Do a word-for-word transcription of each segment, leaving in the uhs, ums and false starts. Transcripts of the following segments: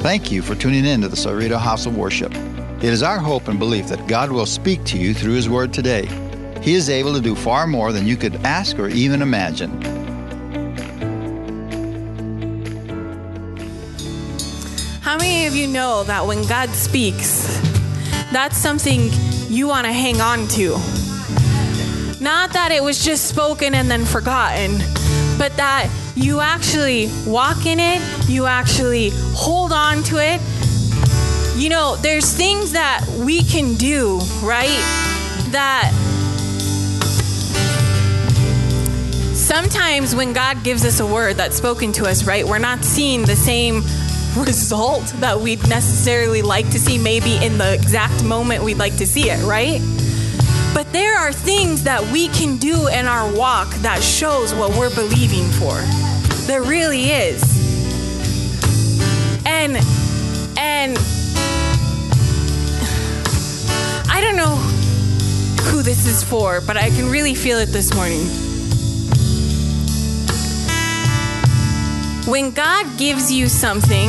Thank you for tuning in to the Cerrito House of Worship. It is our hope and belief that God will speak to you through His Word today. He is able to do far more than you could ask or even imagine. How many of you know that when God speaks, that's something you want to hang on to? Not that it was just spoken and then forgotten, but that you actually walk in it, you actually hold on to it. You know, there's things that we can do, right? That sometimes when God gives us a word that's spoken to us, right, we're not seeing the same result that we'd necessarily like to see, maybe in the exact moment we'd like to see it, right? But there are things that we can do in our walk that shows what we're believing for. There really is. And, and I don't know who this is for, but I can really feel it this morning. When God gives you something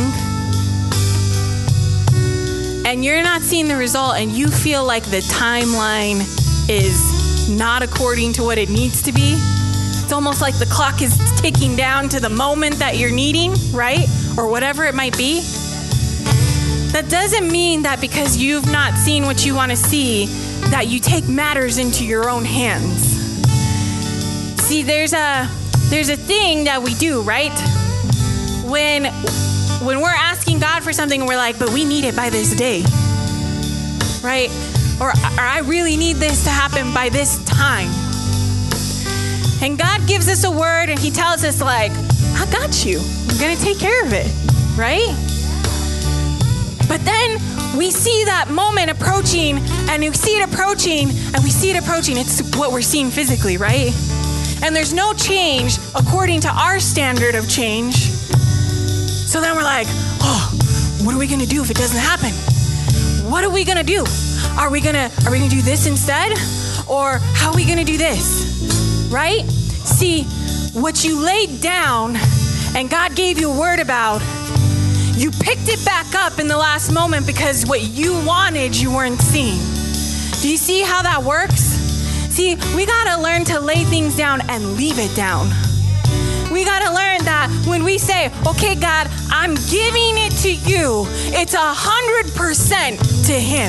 and you're not seeing the result and you feel like the timeline is not according to what it needs to be, it's almost like the clock is ticking down to the moment that you're needing, right? Or whatever it might be. That doesn't mean that because you've not seen what you want to see, that you take matters into your own hands. See, there's a there's a thing that we do, right? When when we're asking God for something, we're like, but we need it by this day, right? Or, or I really need this to happen by this time. And God gives us a word and He tells us, like, I got you. I'm going to take care of it, right? But then we see that moment approaching, and we see it approaching, and we see it approaching. It's what we're seeing physically, right? And there's no change according to our standard of change. So then we're like, oh, what are we going to do if it doesn't happen? What are we going to do? Are we going to are we going to do this instead? Or how are we going to do this? Right? See, what you laid down and God gave you a word about, you picked it back up in the last moment because what you wanted, you weren't seeing. Do you see how that works? See, we got to learn to lay things down and leave it down. We got to learn that when we say, okay, God, I'm giving it to you, it's a hundred percent to Him.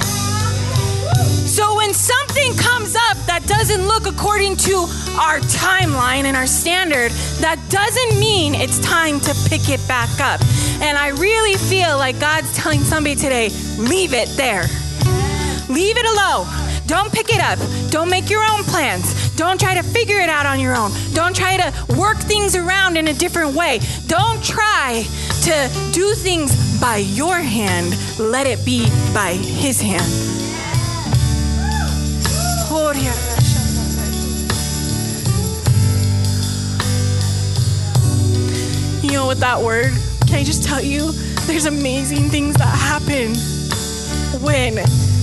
So when something comes up that doesn't look according to our timeline and our standard, that doesn't mean it's time to pick it back up. And I really feel like God's telling somebody today, leave it there. Leave it alone. Don't pick it up. Don't make your own plans. Don't try to figure it out on your own. Don't try to work things around in a different way. Don't try to do things by your hand. Let it be by His hand. You know, with that word, can I just tell you, there's amazing things that happen when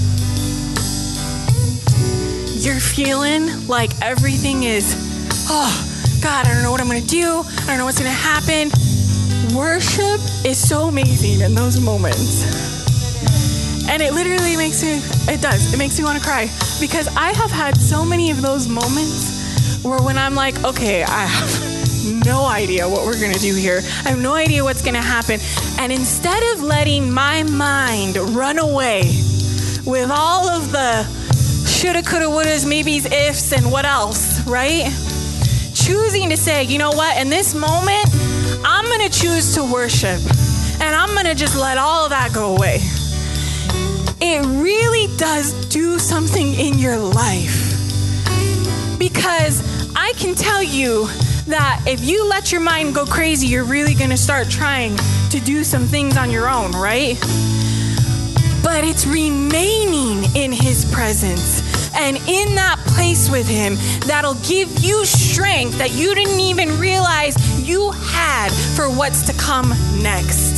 you're feeling like everything is, oh, God, I don't know what I'm going to do. I don't know what's going to happen. Worship is so amazing in those moments. And it literally makes me, it does, it makes me want to cry. Because I have had so many of those moments where when I'm like, okay, I have no idea what we're going to do here. I have no idea what's going to happen. And instead of letting my mind run away with all of the shoulda, coulda, wouldas, maybes, ifs, and what else, right? Choosing to say, you know what, in this moment, I'm going to choose to worship. And I'm going to just let all of that go away. It really does do something in your life. Because I can tell you that if you let your mind go crazy, you're really going to start trying to do some things on your own, right? But it's remaining in His presence and in that place with Him that'll give you strength that you didn't even realize you had for what's to come next.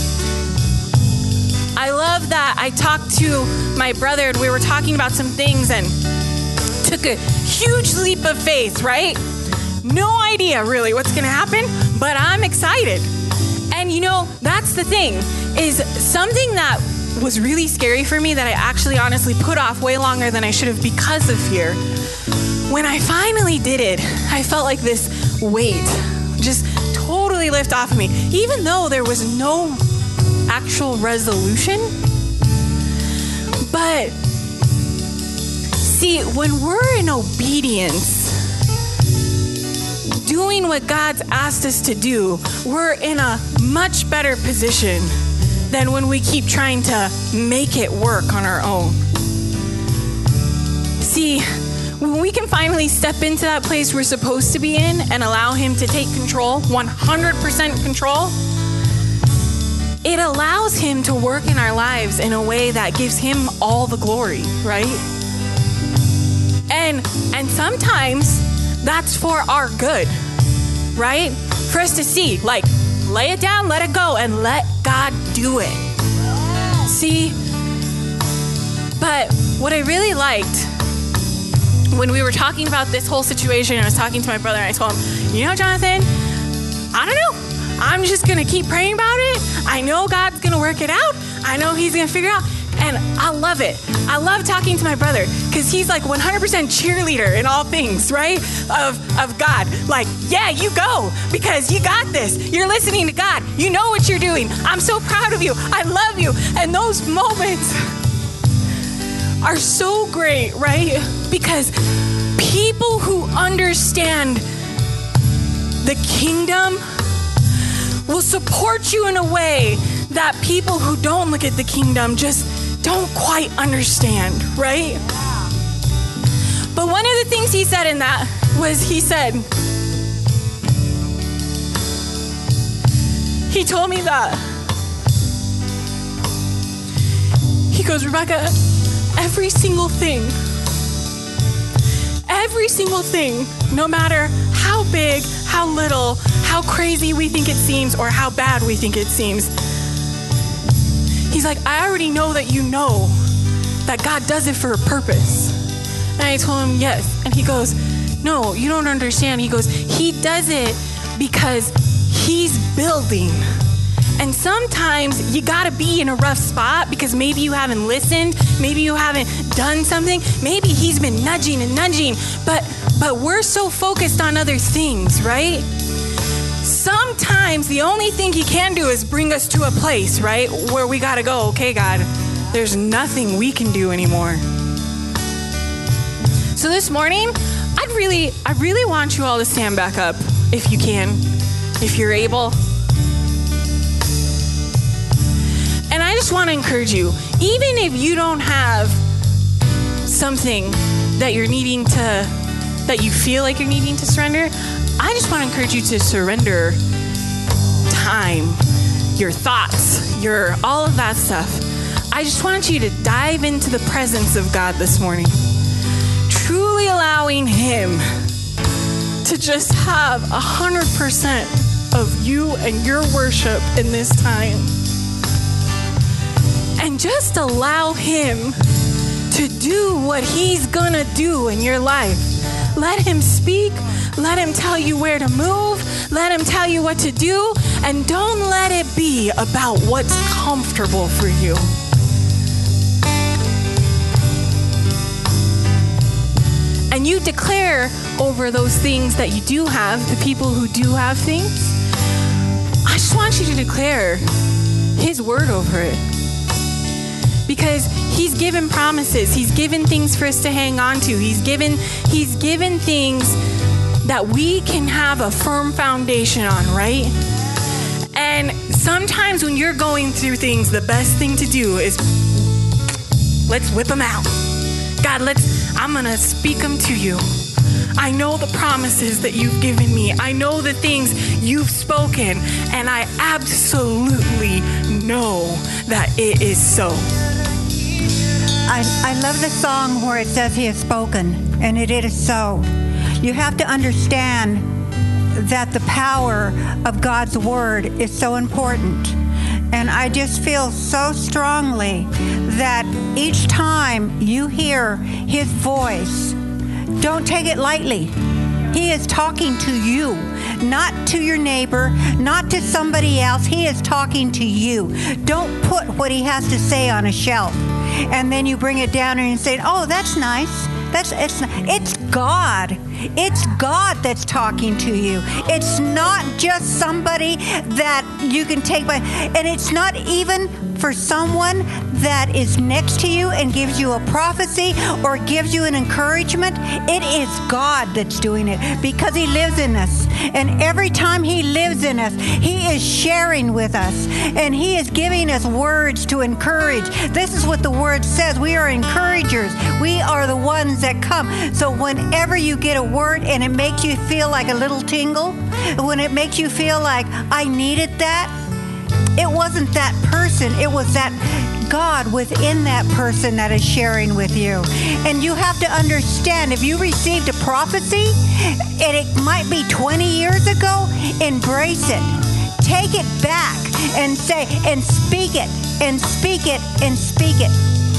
I love that I talked to my brother and we were talking about some things and took a huge leap of faith, right? No idea really what's going to happen, but I'm excited. And And you know, that's the thing, is something that was really scary for me that I actually honestly put off way longer than I should have because of fear. When I finally did it, I felt like this weight just totally lift off of me, even though there was no actual resolution. But see, when we're in obedience, doing what God's asked us to do, we're in a much better position than when we keep trying to make it work on our own. See, when we can finally step into that place we're supposed to be in and allow him to take control, one hundred percent control, it allows him to work in our lives in a way that gives him all the glory, right? And and sometimes that's for our good, right? For us to see, like, lay it down, let it go, and let God do it. See? But what I really liked when we were talking about this whole situation, I was talking to my brother and I told him, you know, Jonathan, I don't know. I'm just going to keep praying about it. I know God's going to work it out. I know he's going to figure it out. And I love it. I love talking to my brother because he's like one hundred percent cheerleader in all things, right? Of, of God. Like, yeah, you go because you got this. You're listening to God. You know what you're doing. I'm so proud of you. I love you. And those moments are so great, right? Because people who understand the kingdom will support you in a way that people who don't look at the kingdom just don't quite understand, right? But one of the things he said in that was he said, he told me that, he goes, Rebecca, every single thing, every single thing, no matter how big, how little, how crazy we think it seems, or how bad we think it seems, he's like, I already know that you know that God does it for a purpose. And I told him, yes. And he goes, no, you don't understand. He goes, he does it because he's building. And sometimes you gotta be in a rough spot because maybe you haven't listened, maybe you haven't done something, maybe he's been nudging and nudging, but but we're so focused on other things, right? Sometimes the only thing he can do is bring us to a place, right, where we gotta go, okay, God, there's nothing we can do anymore. So this morning, I'd really, I really want you all to stand back up if you can, if you're able. And I just want to encourage you, even if you don't have something that you're needing to, that you feel like you're needing to surrender, I just want to encourage you to surrender time, your thoughts, your all of that stuff. I just want you to dive into the presence of God this morning, truly allowing him to just have one hundred percent of you and your worship in this time. And just allow him to do what he's gonna do in your life. Let him speak. Let him tell you where to move. Let him tell you what to do. And don't let it be about what's comfortable for you. And you declare over those things that you do have, the people who do have things. I just want you to declare his word over it. Because he's given promises. He's given things for us to hang on to. He's given, he's given things that we can have a firm foundation on, right? And sometimes when you're going through things, the best thing to do is let's whip them out. God, let's, I'm going to speak them to you. I know the promises that you've given me. I know the things you've spoken. And I absolutely know that it is so. I, I love the song where it says he has spoken, and it is so. You have to understand that the power of God's word is so important. And I just feel so strongly that each time you hear his voice, don't take it lightly. He is talking to you. not to your neighbor, not to somebody else. He is talking to you. Don't put what he has to say on a shelf, and then you bring it down and you say, oh, that's nice. That's it's it's God. It's God that's talking to you. It's not just somebody that you can take by, and it's not even for someone that is next to you and gives you a prophecy or gives you an encouragement. It is God that's doing it because he lives in us. And every time he lives in us, he is sharing with us, and he is giving us words to encourage. This is what the word says. We are encouragers. We are the ones that come. So whenever you get a word and it makes you feel like a little tingle, when it makes you feel like I needed that, it wasn't that person. It was that God within that person that is sharing with you. And you have to understand, if you received a prophecy and it might be twenty years ago, embrace it. Take it back and say, and speak it, and speak it, and speak it.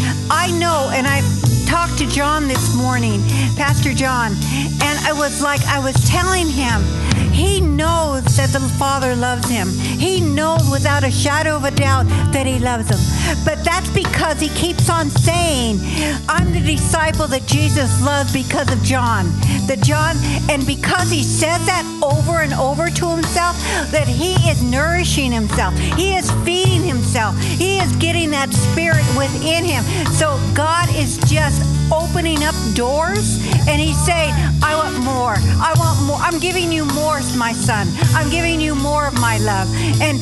I know, and I talked to John this morning, Pastor John, and I was like, I was telling him, he knows that the Father loves him. He knows without a shadow of a doubt that he loves him. But that's because he keeps on saying, I'm the disciple that Jesus loves because of John. That John, and because he says that over and over to himself, that he is nourishing himself. He is feeding himself. He is getting that spirit within him. So God is just opening up doors, and he's saying, I want more. I want more. I'm giving you more, my son. I'm giving you more of my love. And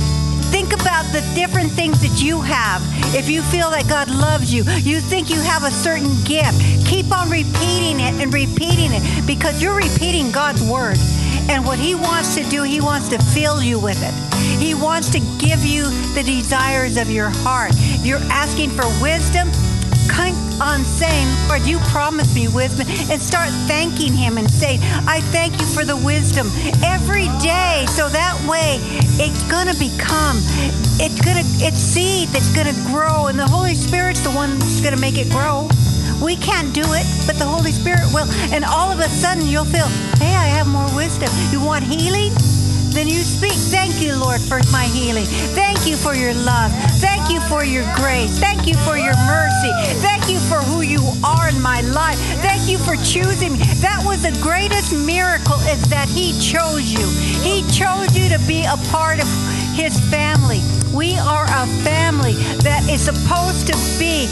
think about the different things that you have. If you feel that God loves you, you think you have a certain gift, keep on repeating it and repeating it, because you're repeating God's word. And what he wants to do, he wants to fill you with it. He wants to give you the desires of your heart. If you're asking for wisdom, kind on saying, Lord, you promised me wisdom, and start thanking him and say, I thank you for the wisdom every day. So that way it's going to become, it's going to, it's seed that's going to grow, and the Holy Spirit's the one that's going to make it grow. We can't do it, but the Holy Spirit will. And all of a sudden you'll feel, hey, I have more wisdom. You want healing? Then you speak. Thank you, Lord, for my healing. Thank you for your love. Thank you for your grace. Thank you for your mercy. Thank you for who you are in my life. Thank you for choosing me. That was the greatest miracle, is that he chose you. He chose you to be a part of his family. We are a family that is supposed to be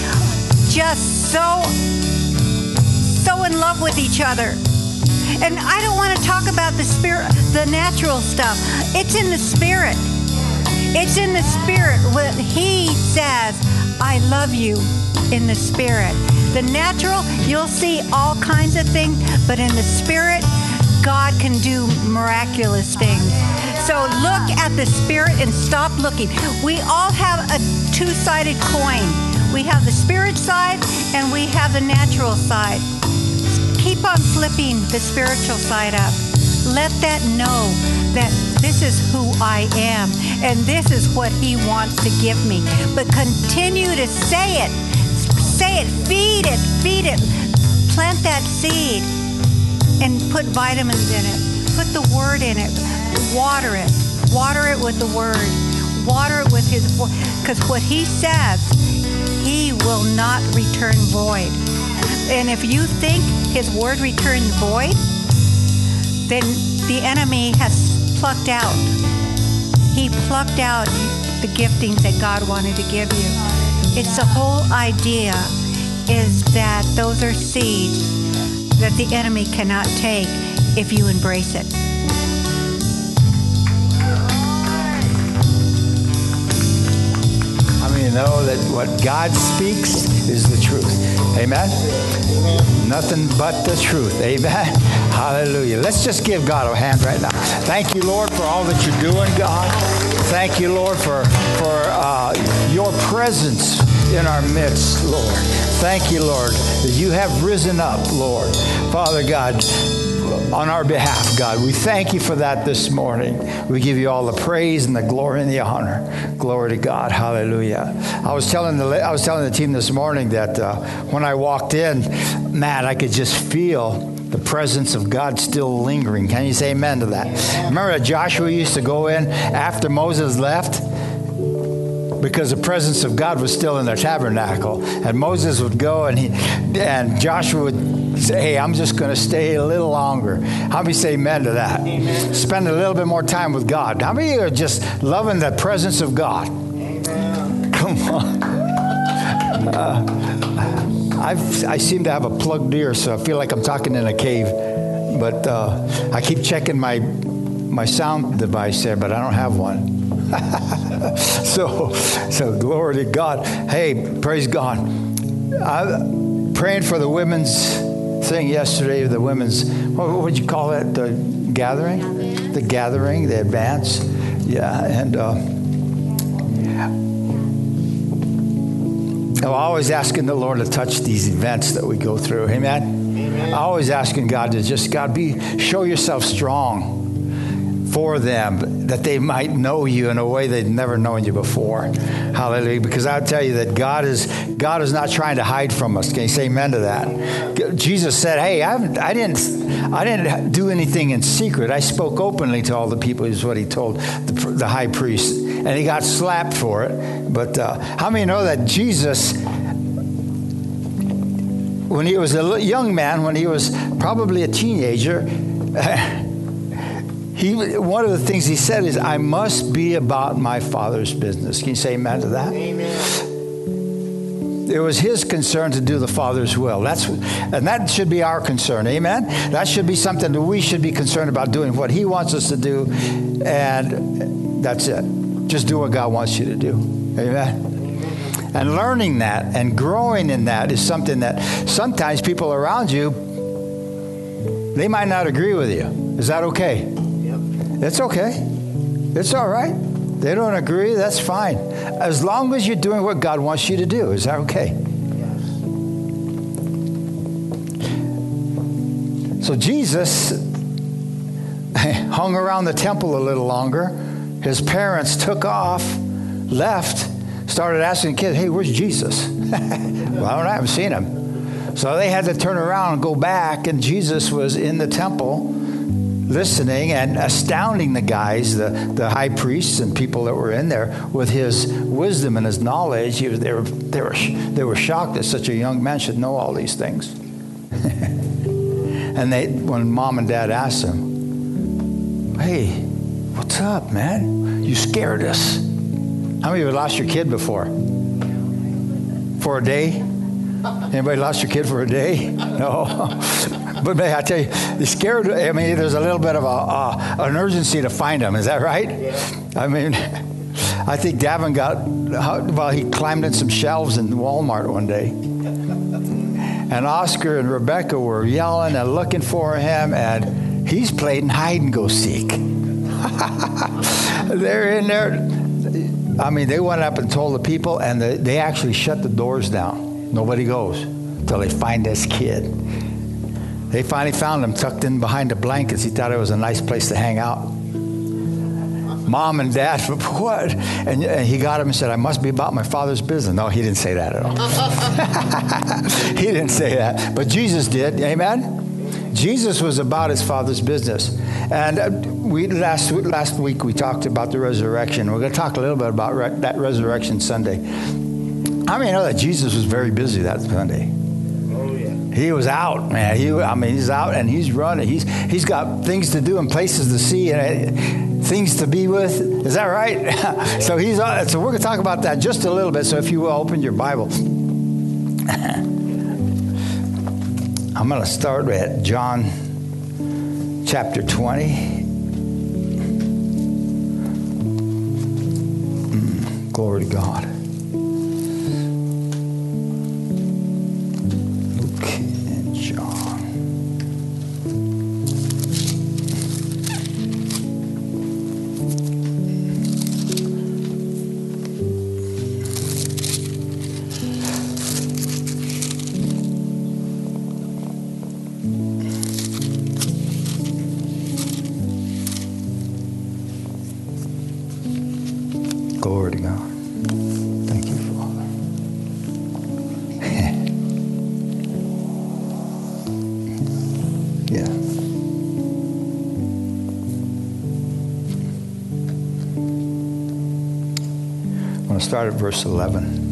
just so, so in love with each other. And I don't want to talk about the spirit, the natural stuff. It's in the spirit. It's in the spirit. When he says, I love you in the spirit. The natural, you'll see all kinds of things, but in the spirit, God can do miraculous things. So look at the spirit and stop looking. We all have a two-sided coin. We have the spirit side and we have the natural side. Keep on flipping the spiritual side up. Let that know that this is who I am and this is what he wants to give me. But continue to say it. Say it. Feed it. Feed it. Plant that seed and put vitamins in it. Put the word in it. Water it. Water it with the word. Water it with his word. Because what he says, he will not return void. And if you think his word returns void, then the enemy has plucked out. He plucked out the giftings that God wanted to give you. It's the whole idea is that those are seeds that the enemy cannot take if you embrace it. You know that what God speaks is the truth. Amen? Amen. Nothing but the truth. Amen? Hallelujah. Let's just give God a hand right now. Thank you, Lord, for all that you're doing, God. Thank you, Lord, for, for uh, your presence in our midst, Lord. Thank you, Lord, that you have risen up, Lord. Father God, on our behalf, God, we thank you for that this morning. We give you all the praise and the glory and the honor. Glory to God. Hallelujah. I was telling the I was telling the team this morning that uh, when I walked in, man, I could just feel The presence of God still lingering. Can you say amen to that? Remember that Joshua used to go in after Moses left? Because the presence of God was still in their tabernacle. And Moses would go and he and Joshua would say, hey, I'm just going to stay a little longer. How many say amen to that? Amen. Spend a little bit more time with God. How many are just loving the presence of God? Amen. Come on. Uh, I've, I seem to have a plugged ear, so I feel like I'm talking in a cave. But uh, I keep checking my my sound device there, but I don't have one. so, so glory to God. Hey, praise God. I'm praying for the women's thing yesterday, the women's, what would you call it? The gathering? Advance. The gathering, the advance. Yeah, and uh, I'm always asking the Lord to touch these events that we go through. Amen? Amen. Always asking God to just, God, be show yourself strong for them, that they might know you in a way they've never known you before. Hallelujah. Because I'll tell you that God is God is not trying to hide from us. Can you say amen to that? Jesus said, hey, I, haven't, I didn't I didn't do anything in secret. I spoke openly to all the people, is what he told the, the high priest. And he got slapped for it. But uh, how many know that Jesus, when he was a young man, when he was probably a teenager, He, one of the things he said is, I must be about my Father's business. Can you say amen to that? Amen. It was his concern to do the Father's will. That's, and that should be our concern. Amen? That should be something that we should be concerned about, doing what he wants us to do. And that's it. Just do what God wants you to do. Amen? And learning that and growing in that is something that sometimes people around you, they might not agree with you. Is that okay? It's okay. It's all right. They don't agree. That's fine. As long as you're doing what God wants you to do. Is that okay? Yes. So Jesus hung around the temple a little longer. His parents took off, left, started asking kids, hey, where's Jesus? Well, I don't know. I haven't seen him. So they had to turn around and go back, and Jesus was in the temple, listening and astounding the guys, the, the high priests and people that were in there with his wisdom and his knowledge. He was, they were they were they were shocked that such a young man should know all these things. And they, when mom and dad asked him, "Hey, what's up, man? You scared us." How many of you lost your kid before? For a day? Anybody lost your kid for a day? No. But may I tell you, the scared, I mean, there's a little bit of a, uh, an urgency to find him. Is that right? Yeah. I mean, I think Davin got, well, he climbed in some shelves in Walmart one day. And Oscar and Rebecca were yelling and looking for him, and he's playing hide and go seek. They're in there. I mean, they went up and told the people, and the, they actually shut the doors down. Nobody goes until they find this kid. They finally found him tucked in behind the blankets. He thought it was a nice place to hang out. Mom and dad, what? And, and he got him and said, I must be about my Father's business. No, he didn't say that at all. He didn't say that. But Jesus did. Amen? Jesus was about his Father's business. And we last, last week we talked about the resurrection. We're going to talk a little bit about re- that resurrection Sunday. How many know that Jesus was very busy that Sunday? He was out, man. He, I mean, he's out and he's running. He's he's got things to do and places to see and things to be with. Is that right? so he's uh, so we're going to talk about that just a little bit. So if you will, open your Bible. I'm going to start at John chapter twenty. Mm, glory to God. Glory to God. start at verse eleven.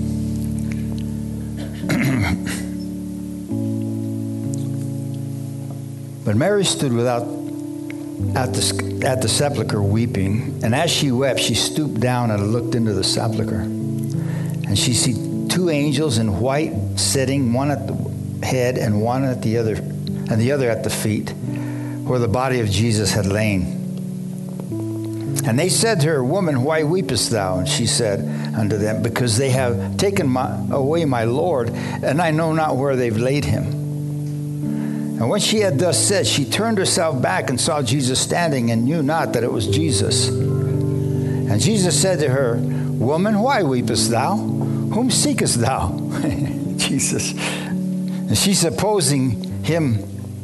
But Mary stood without at the, at the sepulchre weeping, and as she wept, she stooped down and looked into the sepulchre. And she see two angels in white sitting, one at the head and one at the other, and the other at the feet, where the body of Jesus had lain. And they said to her, Woman, why weepest thou? And she said unto them, Because they have taken my, away my Lord, and I know not where they've laid him. And when she had thus said, she turned herself back and saw Jesus standing, and knew not that it was Jesus. And Jesus said to her, Woman, why weepest thou? Whom seekest thou? Jesus. And she, supposing him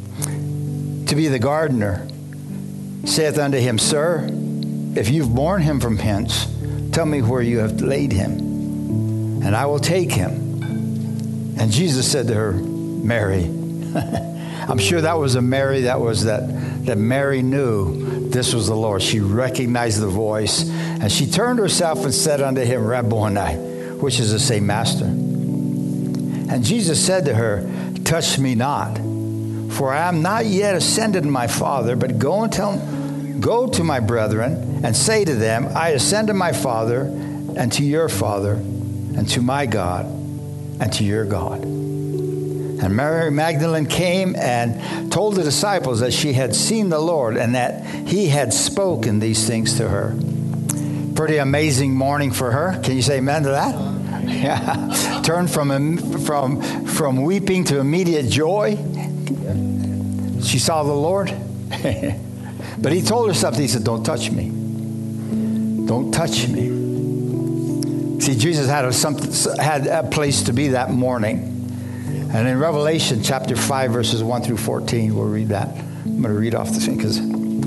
to be the gardener, saith unto him, Sir, if you've borne him from hence, tell me where you have laid him, and I will take him. And Jesus said to her, Mary. I'm sure that was a Mary that was that, that Mary knew this was the Lord. She recognized the voice, and she turned herself and said unto him, Rabboni, which is to say, Master. And Jesus said to her, Touch me not, for I am not yet ascended to my Father, but go and tell, go to my brethren and say to them, I ascend to my Father and to your Father and to my God and to your God. And Mary Magdalene came and told the disciples that she had seen the Lord and that he had spoken these things to her. Pretty amazing morning for her. Can you say amen to that? Yeah. Turned from, from, from weeping to immediate joy. She saw the Lord. But he told her something. He said, don't touch me. Don't touch me. See, Jesus had a, something, had a place to be that morning. And in Revelation chapter five, verses one through fourteen, we'll read that. I'm going to read off the thing because.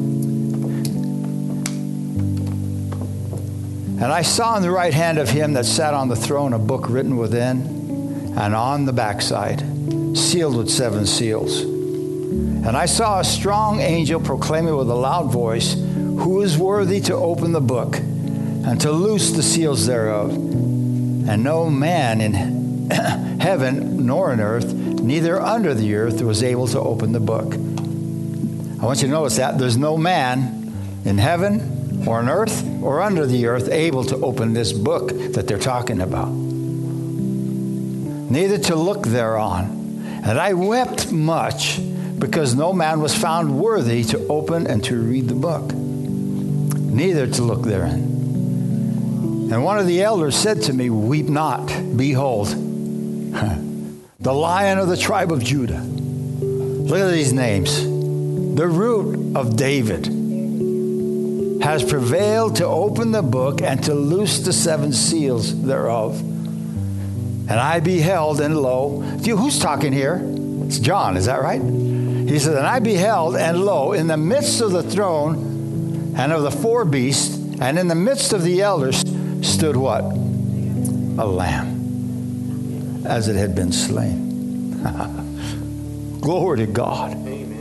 And I saw in the right hand of him that sat on the throne a book written within and on the backside, sealed with seven seals. And I saw a strong angel proclaiming with a loud voice, Who is worthy to open the book and to loose the seals thereof? And no man in heaven nor on earth, neither under the earth, was able to open the book. I want you to notice that there's no man in heaven or on earth or under the earth able to open this book that they're talking about. Neither to look thereon. And I wept much because no man was found worthy to open and to read the book, neither to look therein. And one of the elders said to me, Weep not, behold, the Lion of the tribe of Judah. Look at these names. The root of David has prevailed to open the book and to loose the seven seals thereof. And I beheld, and lo, who's talking here? It's John, is that right? He said, and I beheld, and lo, in the midst of the throne and of the four beasts, and in the midst of the elders, stood what? A lamb, as it had been slain. Glory to God.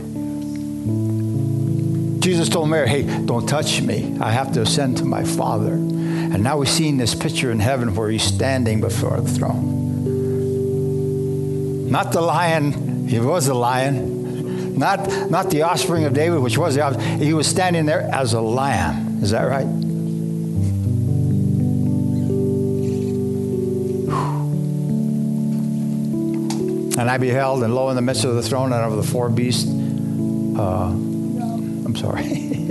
Amen. Jesus told Mary, hey, don't touch me. I have to ascend to my Father. And now we've seen this picture in heaven where he's standing before the throne. Not the lion. He was a lion. Not, not the offspring of David, which was the offspring. He was standing there as a lamb. Is that right? And I beheld, and lo, in the midst of the throne and of the four beasts, uh, I'm sorry.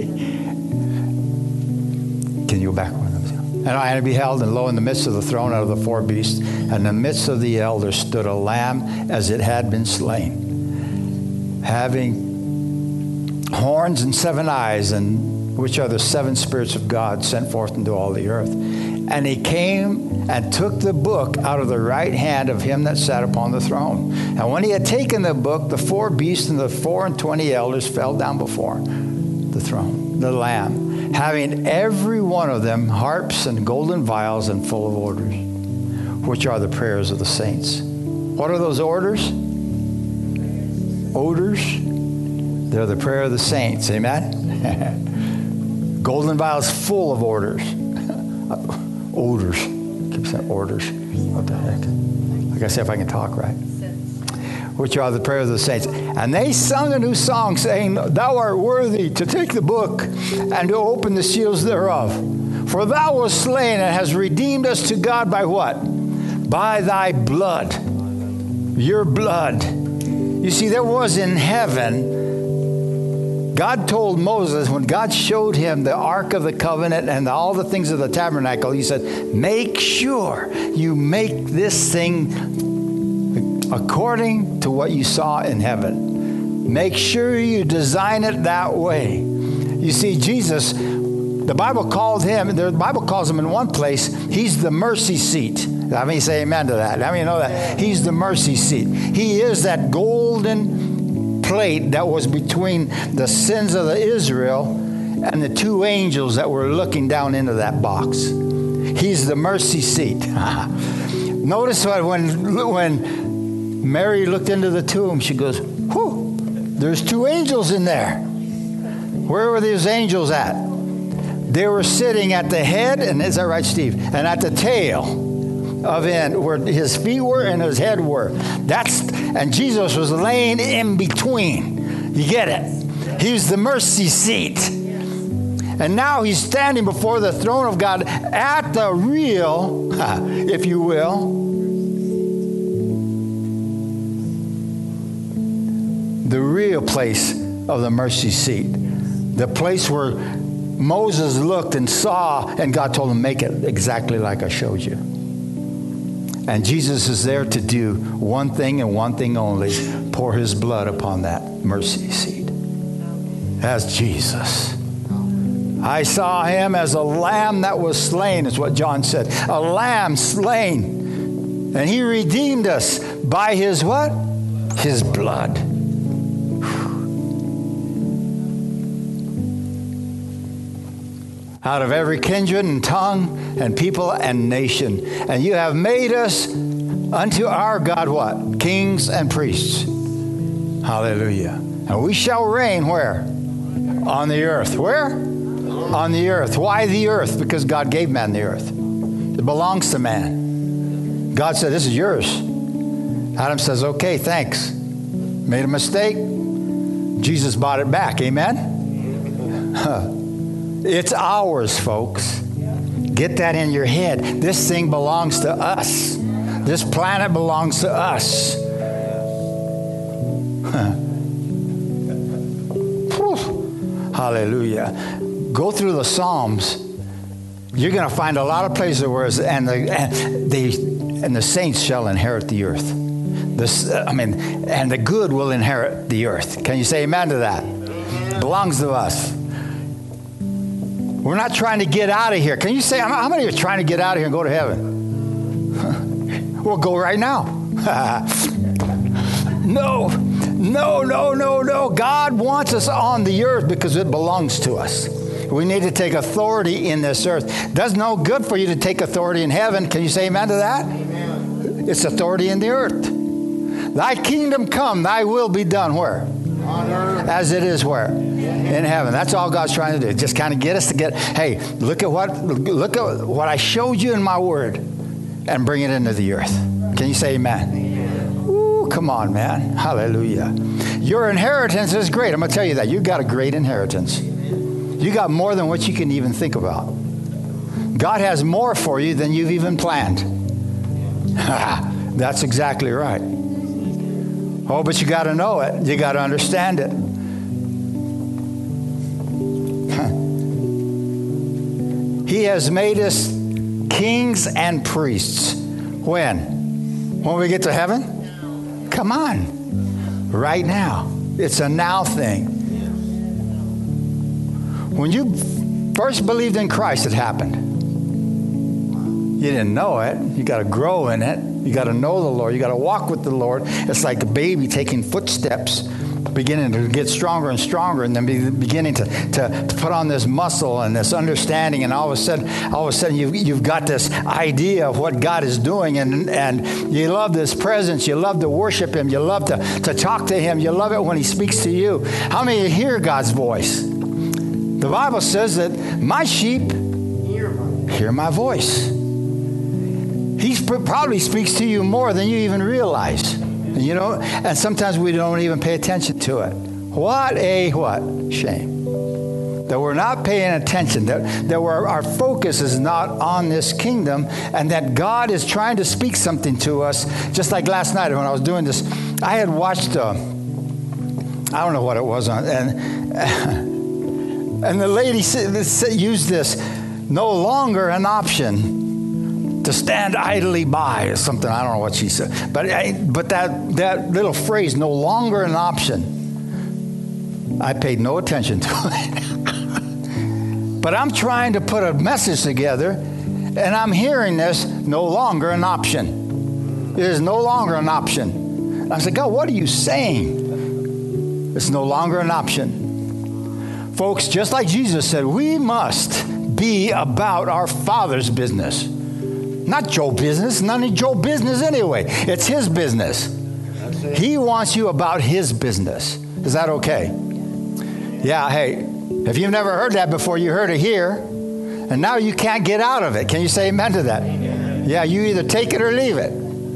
Can you go back one? And I beheld, and lo, in the midst of the throne and of the four beasts, and in the midst of the elders stood a lamb as it had been slain, having horns and seven eyes, and which are the seven spirits of God sent forth into all the earth. And he came and took the book out of the right hand of him that sat upon the throne. And when he had taken the book, the four beasts and the four and twenty elders fell down before the throne, the Lamb, having every one of them harps and golden vials and full of odors, which are the prayers of the saints. What are those odors? Odors. They're the prayer of the saints. Amen? Golden vials full of odors. Odors. marching orders. What the heck? Like I said, if I can talk right. Which are the prayers of the saints. And they sung a new song, saying, Thou art worthy to take the book and to open the seals thereof. For thou wast slain and hast redeemed us to God by what? By thy blood. Your blood. You see, there was in heaven, God told Moses, when God showed him the Ark of the Covenant and all the things of the tabernacle, he said, make sure you make this thing according to what you saw in heaven. Make sure you design it that way. You see, Jesus, the Bible called him, the Bible calls him in one place, he's the mercy seat. How many say amen to that? How many know that? He's the mercy seat. He is that golden plate that was between the sins of the Israel and the two angels that were looking down into that box. He's the mercy seat. Notice what when when Mary looked into the tomb, she goes, whew, there's two angels in there. Where were these angels at? They were sitting at the head, and is that right, Steve? And at the tail of it, where his feet were and his head were. That's and Jesus was laying in between. You get it? He's the mercy seat. And now he's standing before the throne of God at the real, if you will, the real place of the mercy seat. The place where Moses looked and saw, and God told him, make it exactly like I showed you. And Jesus is there to do one thing and one thing only, pour his blood upon that mercy seat. As Jesus. I saw him as a lamb that was slain, is what John said. A lamb slain. And he redeemed us by his what? His blood. Out of every kindred and tongue and people and nation. And you have made us unto our God what? Kings and priests. Hallelujah. And we shall reign where? On the earth. Where? On the earth. Why the earth? Because God gave man the earth. It belongs to man. God said, this is yours. Adam says, okay, thanks. Made a mistake. Jesus bought it back. Amen? Huh. It's ours, folks. Get that in your head. This thing belongs to us. This planet belongs to us. Huh. Hallelujah. Go through the Psalms. You're going to find a lot of places where it's, and the and the and the saints shall inherit the earth. This, I mean, and the good will inherit the earth. Can you say amen to that? It belongs to us. We're not trying to get out of here. Can you say, how many are trying to get out of here and go to heaven? We'll go right now. No, no, no, no, no. God wants us on the earth because it belongs to us. We need to take authority in this earth. Does no good for you to take authority in heaven. Can you say amen to that? Amen. It's authority in the earth. Thy kingdom come, thy will be done where? On earth. As it is where? In heaven. That's all God's trying to do. Just kind of get us to get, hey, look at what look at what I showed you in my word and bring it into the earth. Can you say amen? Amen. Ooh, come on, man. Hallelujah. Your inheritance is great. I'm going to tell you that. You got a great inheritance. You got more than what you can even think about. God has more for you than you've even planned. That's exactly right. Oh, but you got to know it. You got to understand it. He has made us kings and priests. When? When we get to heaven? Come on. Right now. It's a now thing. When you first believed in Christ, it happened. You didn't know it. You got to grow in it. You got to know the Lord. You got to walk with the Lord. It's like a baby taking footsteps, beginning to get stronger and stronger, and then be, beginning to, to, to put on this muscle and this understanding. And all of a sudden, all of a sudden, you've, you've got this idea of what God is doing, and, and you love this presence. You love to worship Him. You love to, to talk to Him. You love it when He speaks to you. How many of you hear God's voice? The Bible says that my sheep hear my voice. He probably speaks to you more than you even realize. You know, and sometimes we don't even pay attention to it. What a what? Shame. That we're not paying attention, that, that we're, our focus is not on this kingdom, and that God is trying to speak something to us. Just like last night when I was doing this, I had watched, uh, I don't know what it was, on, and, and the lady used this, no longer an option to stand idly by, or something. I don't know what she said. But, I, but that, that little phrase, no longer an option, I paid no attention to it. But I'm trying to put a message together, and I'm hearing this, no longer an option. It is no longer an option. And I said, God, what are you saying? It's no longer an option. Folks, just like Jesus said, we must be about our Father's business. Not Joe's business. None of Joe's business anyway. It's his business. He wants you about his business. Is that okay? Yeah, hey. If you've never heard that before, you heard it here, and now you can't get out of it. Can you say amen to that? Amen. Yeah, you either take it or leave it.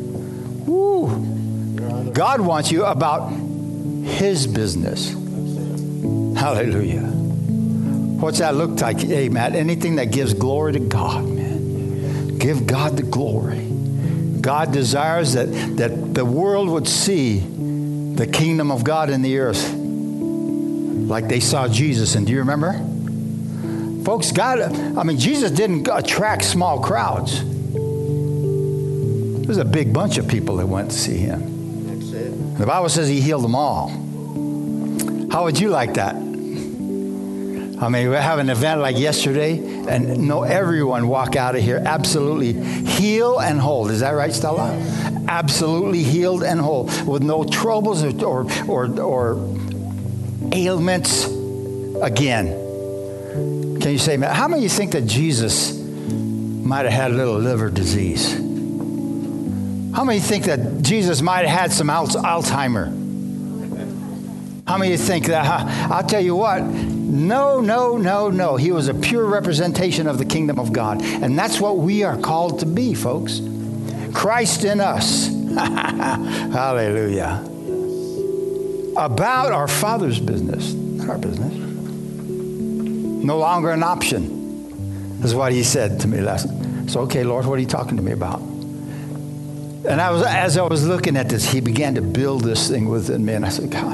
Woo. God wants you about his business. Hallelujah. What's that look like? Hey, Matt, anything that gives glory to God, man. Give God the glory. God desires that, that the world would see the kingdom of God in the earth. Like they saw Jesus. And do you remember? Folks, God, I mean, Jesus didn't attract small crowds. There's a big bunch of people that went to see him. That's it. The Bible says he healed them all. How would you like that? I mean, we have an event like yesterday, and know everyone walk out of here absolutely healed and whole. Is that right, Stella? Absolutely healed and whole, with no troubles or or or, or ailments again. Can you say, man, how many of you think that Jesus might have had a little liver disease? How many of you think that Jesus might have had some Alzheimer? How many of you think that? I'll tell you what, no, no, no, no. He was a pure representation of the kingdom of God. And that's what we are called to be, folks. Christ in us. Hallelujah. About our Father's business, not our business. No longer an option, is what he said to me last night. So, okay, Lord, what are you talking to me about? And I was, as I was looking at this, he began to build this thing within me, and I said, God,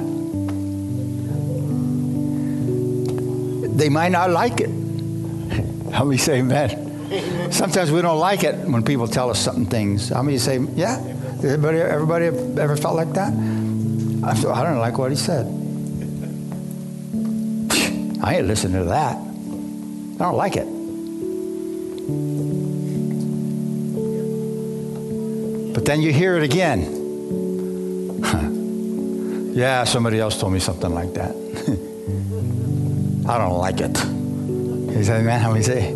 they might not like it. How many say amen? Sometimes we don't like it when people tell us certain things. How many say, yeah? Everybody, everybody ever felt like that? I thought, I don't like what he said. I ain't listening to that. I don't like it. But then you hear it again. Yeah, somebody else told me something like that. I don't like it. He said, man, how many say?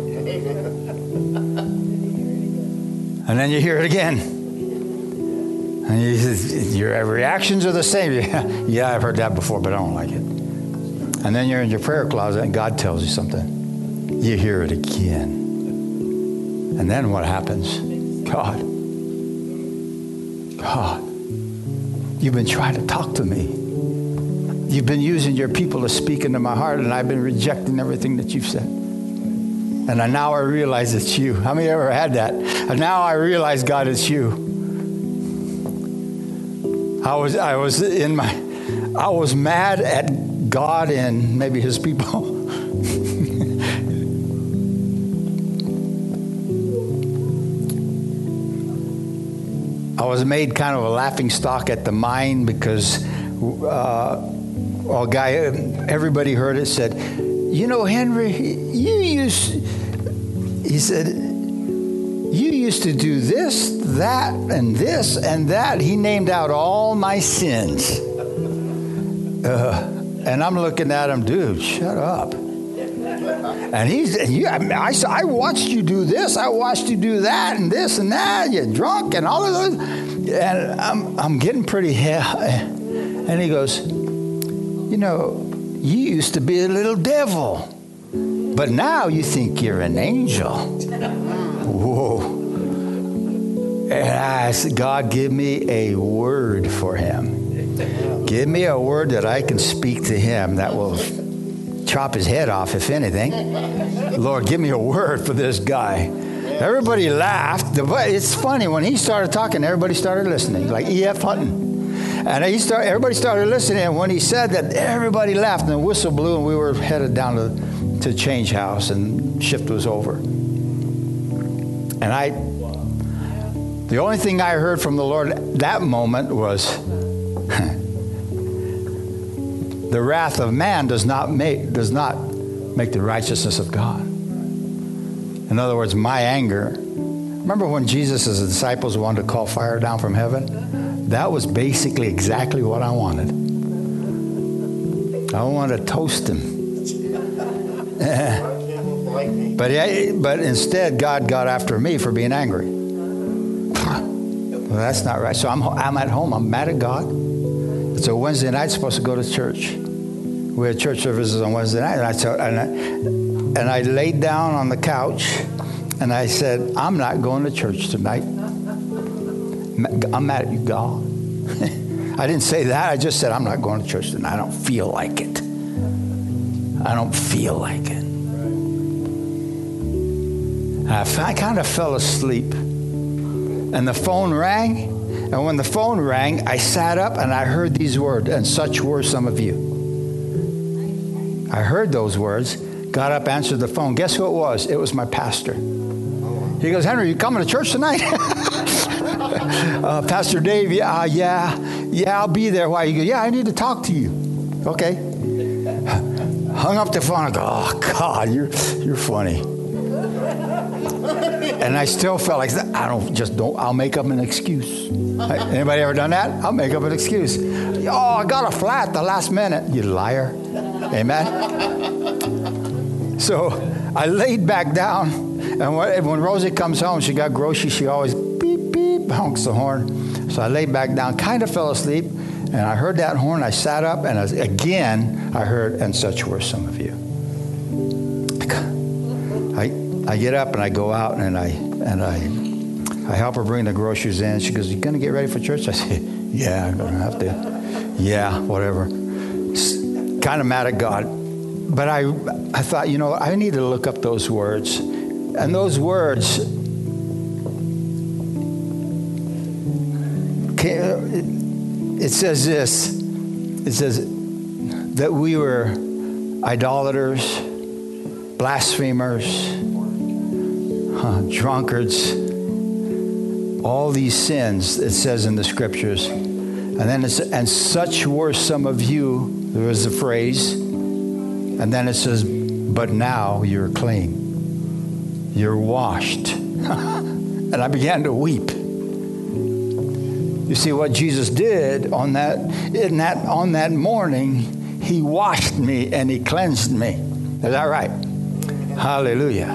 And then you hear it again. And you, your reactions are the same. Yeah, yeah, I've heard that before, but I don't like it. And then you're in your prayer closet and God tells you something. You hear it again. And then what happens? God. God. You've been trying to talk to me. You've been using your people to speak into my heart, and I've been rejecting everything that you've said. And I, now I realize it's you. How many ever had that? And now I realize, God, it's you. I was I was in my I was mad at God and maybe his people. I was made kind of a laughing stock at the mine because uh, a guy, everybody heard it, said, you know, Henry, you used, he said, you used to do this, that, and this, and that. He named out all my sins. Uh, and I'm looking at him, dude, shut up. And he's, and you, I, I, I watched you do this, I watched you do that, and this and that. You're drunk and all of those. And I'm, I'm getting pretty hell. And he goes, you know, you used to be a little devil, but now you think you're an angel. Whoa. And I said, God, give me a word for him. Give me a word that I can speak to him that will chop his head off, if anything. Lord, give me a word for this guy. Everybody laughed. It's funny, when he started talking, everybody started listening, like E F Hutton. And he started, everybody started listening, and when he said that, everybody laughed, and the whistle blew, and we were headed down to, to Change House, and shift was over. And I, the only thing I heard from the Lord that moment was, the wrath of man does not make does not make the righteousness of God. In other words, my anger. Remember when Jesus' disciples wanted to call fire down from heaven? That was basically exactly what I wanted. I wanted to toast him. but, he, but instead, God got after me for being angry. Well, that's not right. So I'm, I'm at home. I'm mad at God. It's a Wednesday night, supposed to go to church. We had church services on Wednesday night. And I, told, and, I, and I laid down on the couch, and I said, I'm not going to church tonight. I'm mad at you, God. I didn't say that. I just said, I'm not going to church tonight. I don't feel like it. I don't feel like it. I, I kind of fell asleep. And the phone rang. And when the phone rang, I sat up and I heard these words, and such were some of you. I heard those words, got up, answered the phone. Guess who it was? It was my pastor. He goes, Henry, you coming to church tonight? uh, Pastor Dave, yeah, uh, yeah, yeah, I'll be there. Why? He goes, yeah, I need to talk to you. Okay. Hung up the phone. I go, oh, God, you're, you're funny. And I still felt like, I don't, just don't, I'll make up an excuse. Anybody ever done that? I'll make up an excuse. Oh, I got a flat at the last minute. You liar. Amen? So I laid back down, and when Rosie comes home, she got groceries, she always beep, beep, honks the horn. So I laid back down, kind of fell asleep, and I heard that horn. I sat up, and again, I heard, and such were some of you. I I get up, and I go out, and I and I I help her bring the groceries in. She goes, you going to get ready for church? I say, yeah, I'm going to have to. Yeah, whatever. Kind of mad at God. But I I thought, you know, I need to look up those words. And those words, it says this. It says that we were idolaters, blasphemers, huh, drunkards, all these sins, it says in the scriptures. And then it's, and such were some of you, there was a phrase, and then it says, but now you're clean. You're washed. And I began to weep. You see what Jesus did on that, in that, on that morning, he washed me and he cleansed me. Is that right? Hallelujah.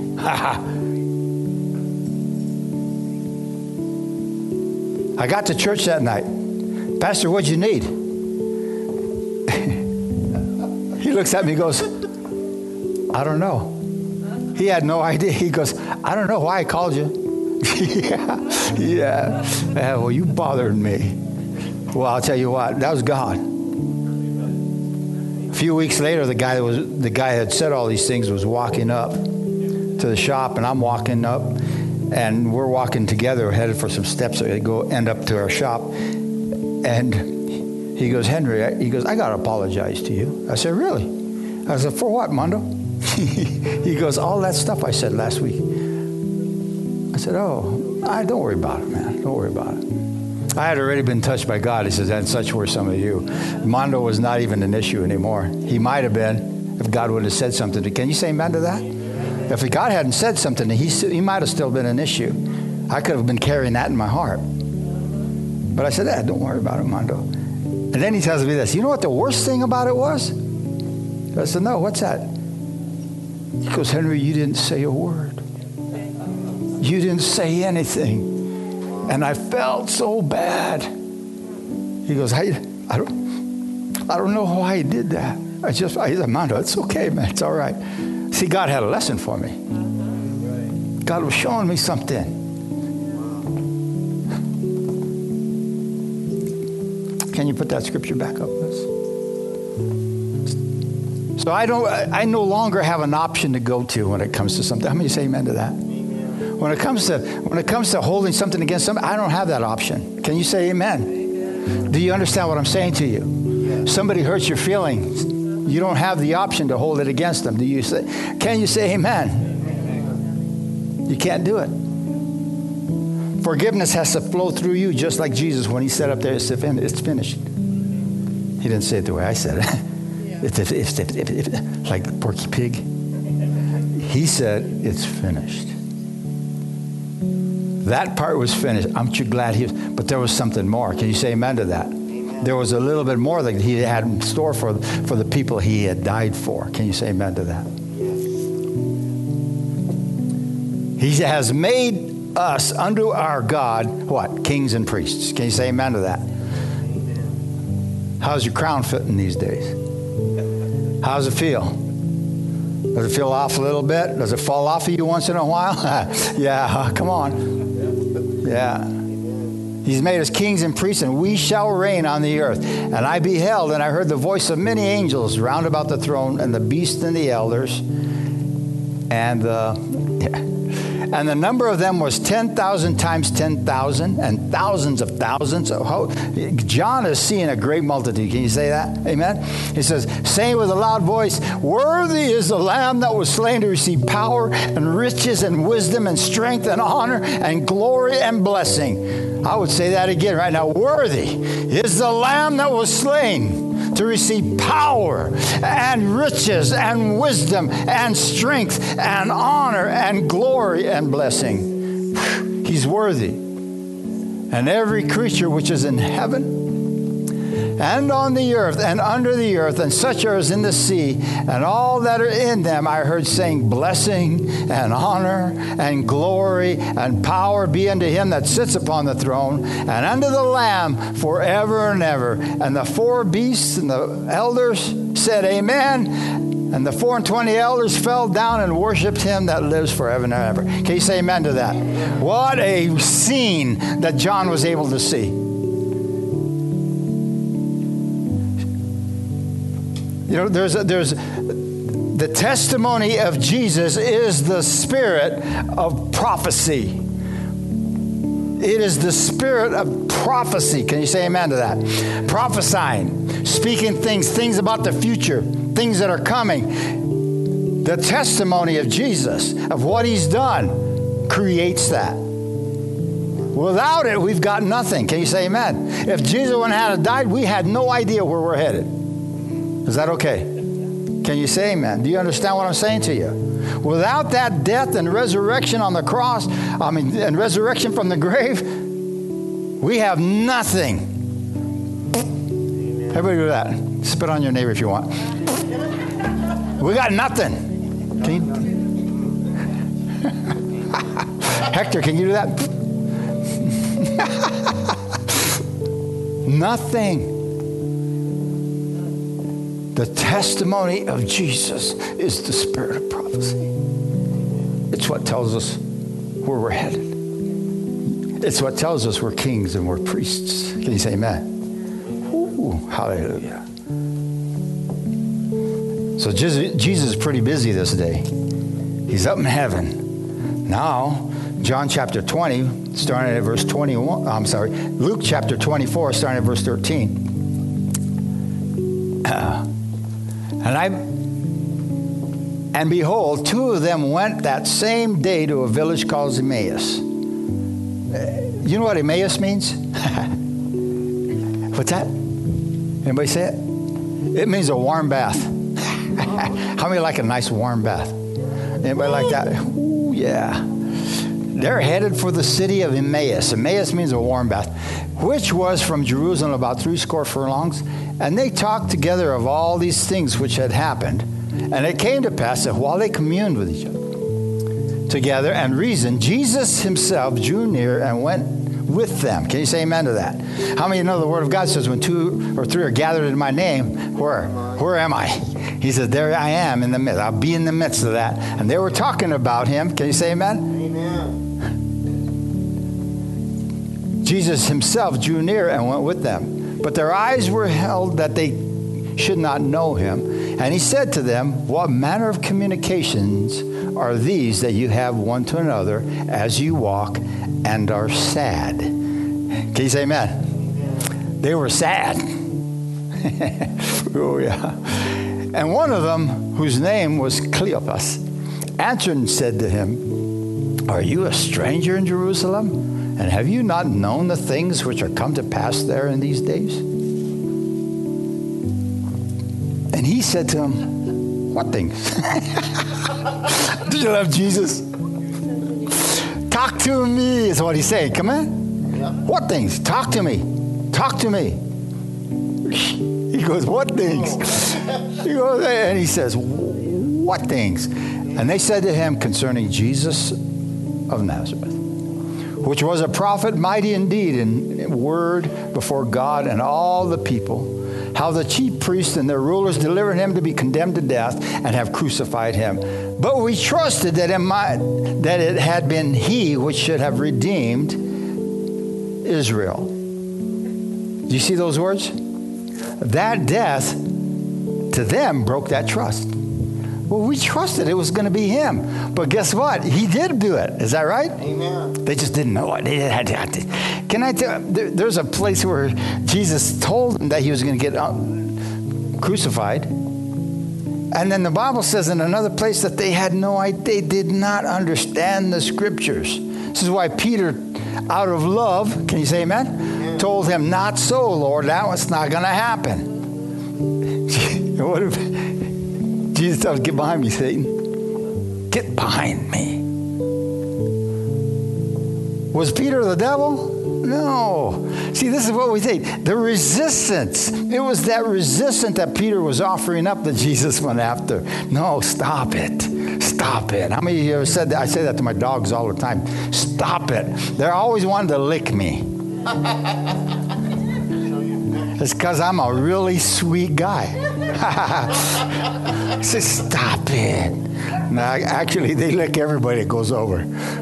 I got to church that night. Pastor, what'd you need? He looks at me and goes, I don't know. He had no idea. He goes, I don't know why I called you. yeah, yeah. yeah. Well, you bothered me. Well, I'll tell you what, that was God. A few weeks later, the guy that was the guy that had said all these things was walking up to the shop, and I'm walking up, and we're walking together, headed for some steps that go end up to our shop. And he goes, Henry, he goes, I got to apologize to you. I said, really? I said, for what, Mondo? He goes, all that stuff I said last week. I said, oh, I, don't worry about it, man. Don't worry about it. I had already been touched by God. He says, and such were some of you. Mondo was not even an issue anymore. He might have been if God would have said something to. Can you say amen to that? If God hadn't said something, he, he might have still been an issue. I could have been carrying that in my heart. But I said, eh, don't worry about it, Mondo. And then he tells me this. You know what the worst thing about it was? I said, no, what's that? He goes, Henry, you didn't say a word. You didn't say anything. And I felt so bad. He goes, I, I don't I don't know why he did that. I just, I said, Mondo, it's okay, man. It's all right. See, God had a lesson for me. God was showing me something. Can you put that scripture back up, please? So I don't. I no longer have an option to go to when it comes to something. How many say amen to that? Amen. When it comes to when it comes to holding something against somebody, I don't have that option. Can you say amen? Amen. Do you understand what I'm saying to you? Yes. Somebody hurts your feelings. You don't have the option to hold it against them. Do you say? Can you say amen? Amen. You can't do it. Forgiveness has to flow through you, just like Jesus when he said up there, "It's finished." He didn't say it the way I said it. It's, it's, it's, it's, it's, it's like Porky Pig. He said, "It's finished." That part was finished. Aren't you glad he was? But there was something more. Can you say amen to that? Amen. There was a little bit more that he had in store for, for the people he had died for. Can you say amen to that? Yes. He has made us unto our God, what? Kings and priests. Can you say amen to that? Amen. How's your crown fitting these days? How does it feel? Does it feel off a little bit? Does it fall off of you once in a while? Yeah, come on. Yeah. He's made us kings and priests, and we shall reign on the earth. And I beheld, and I heard the voice of many angels round about the throne, and the beast and the elders, and the... Yeah. And the number of them was ten thousand times ten thousand, and thousands of thousands. So how, John is seeing a great multitude. Can you say that? Amen? He says, saying with a loud voice, "Worthy is the Lamb that was slain to receive power and riches and wisdom and strength and honor and glory and blessing." I would say that again right now. Worthy is the Lamb that was slain to receive power and riches and wisdom and strength and honor and glory and blessing. He's worthy. And every creature which is in heaven and on the earth and under the earth and such as in the sea and all that are in them, I heard saying, blessing and honor and glory and power be unto him that sits upon the throne and unto the Lamb forever and ever. And the four beasts and the elders said, Amen. And the four and twenty elders fell down and worshipped him that lives forever and ever. Can you say amen to that? What a scene that John was able to see. You know, there's a, there's the testimony of Jesus is the spirit of prophecy. It is the spirit of prophecy. Can you say amen to that? Prophesying, speaking things, things about the future, things that are coming. The testimony of Jesus, of what he's done, creates that. Without it, we've got nothing. Can you say amen? If Jesus wouldn't have died, we had no idea where we're headed. Is that okay? Can you say amen? Do you understand what I'm saying to you? Without that death and resurrection on the cross, I mean, and resurrection from the grave, we have nothing. Everybody do that. Spit on your neighbor if you want. We got nothing. Can you? Hector, can you do that? Nothing. The testimony of Jesus is the spirit of prophecy. It's what tells us where we're headed. It's what tells us we're kings and we're priests. Can you say amen? Ooh, hallelujah. So Jesus is pretty busy this day. He's up in heaven. Now, John chapter twenty, starting at verse twenty-one. I'm sorry, Luke chapter twenty-four, starting at verse thirteen. Uh, And I, and behold, two of them went that same day to a village called Emmaus. You know what Emmaus means? What's that? Anybody say it? It means a warm bath. How many like a nice warm bath? Anybody like that? Ooh, yeah. They're headed for the city of Emmaus. Emmaus means a warm bath, which was from Jerusalem about three score furlongs. And they talked together of all these things which had happened. And it came to pass that while they communed with each other together and reasoned, Jesus himself drew near and went with them. Can you say amen to that? How many of you know the word of God says when two or three are gathered in my name, where? Where am I? He said, there I am in the midst. I'll be in the midst of that. And they were talking about him. Can you say amen? Amen. Jesus himself drew near and went with them. but their eyes were held that they should not know him. And he said to them, what manner of communications are these that you have one to another as you walk and are sad? Can you say amen? They were sad. Oh, yeah. And one of them, whose name was Cleopas, answered and said to him, are you a stranger in Jerusalem? And have you not known the things which are come to pass there in these days? And he said to him, what things? Do you love Jesus? Talk to me is what he's saying. Come on. Yeah. What things? Talk to me. Talk to me. He goes, what things? He goes, and he says, what things? And they said to him concerning Jesus of Nazareth, which was a prophet, mighty indeed in word before God and all the people, how the chief priests and their rulers delivered him to be condemned to death and have crucified him. But we trusted that it, might, that it had been he which should have redeemed Israel. Do you see those words? That death to them broke that trust. Well, we trusted it was going to be him. But guess what? He did do it. Is that right? Amen. They just didn't know it. They had to, had to. Can I tell you, there, there's a place where Jesus told them that he was going to get um, crucified. And then the Bible says in another place that they had no idea. They did not understand the scriptures. This is why Peter, out of love, can you say amen? Amen. Told him, not so, Lord. That was not going to happen. What if Jesus tells, get behind me, Satan. Get behind me. Was Peter the devil? No. See, this is what we say. The resistance. It was that resistance that Peter was offering up that Jesus went after. No, stop it. Stop it. How many of you ever said that? I say that to my dogs all the time. Stop it. They're always wanting to lick me. It's because I'm a really sweet guy. I said, stop it. No, actually, they lick everybody that goes over.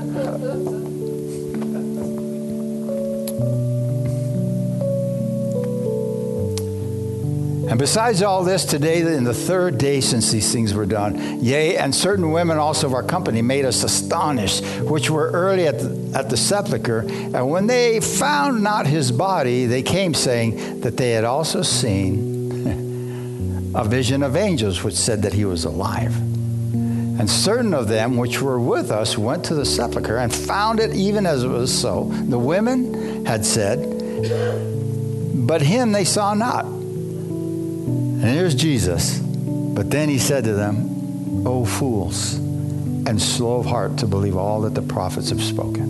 And besides all this, today, in the third day since these things were done, yea, and certain women also of our company made us astonished, which were early at the, at the sepulchre. And when they found not his body, they came saying that they had also seen a vision of angels, which said that he was alive. And certain of them which were with us went to the sepulchre and found it even as it was so. The women had said, but him they saw not. And here's Jesus. But then he said to them, O fools, and slow of heart to believe all that the prophets have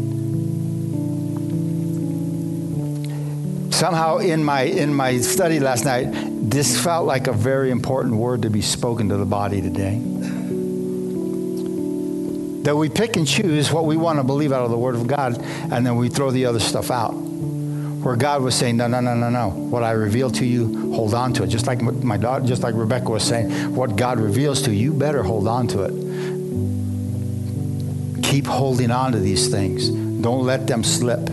spoken. Somehow in my in my study last night, this felt like a very important word to be spoken to the body today. That we pick and choose what we want to believe out of the Word of God, and then we throw the other stuff out. Where God was saying, no, no, no, no, no. What I reveal to you, hold on to it. Just like my daughter, just like Rebecca was saying, what God reveals to you, you better hold on to it. Keep holding on to these things. Don't let them slip.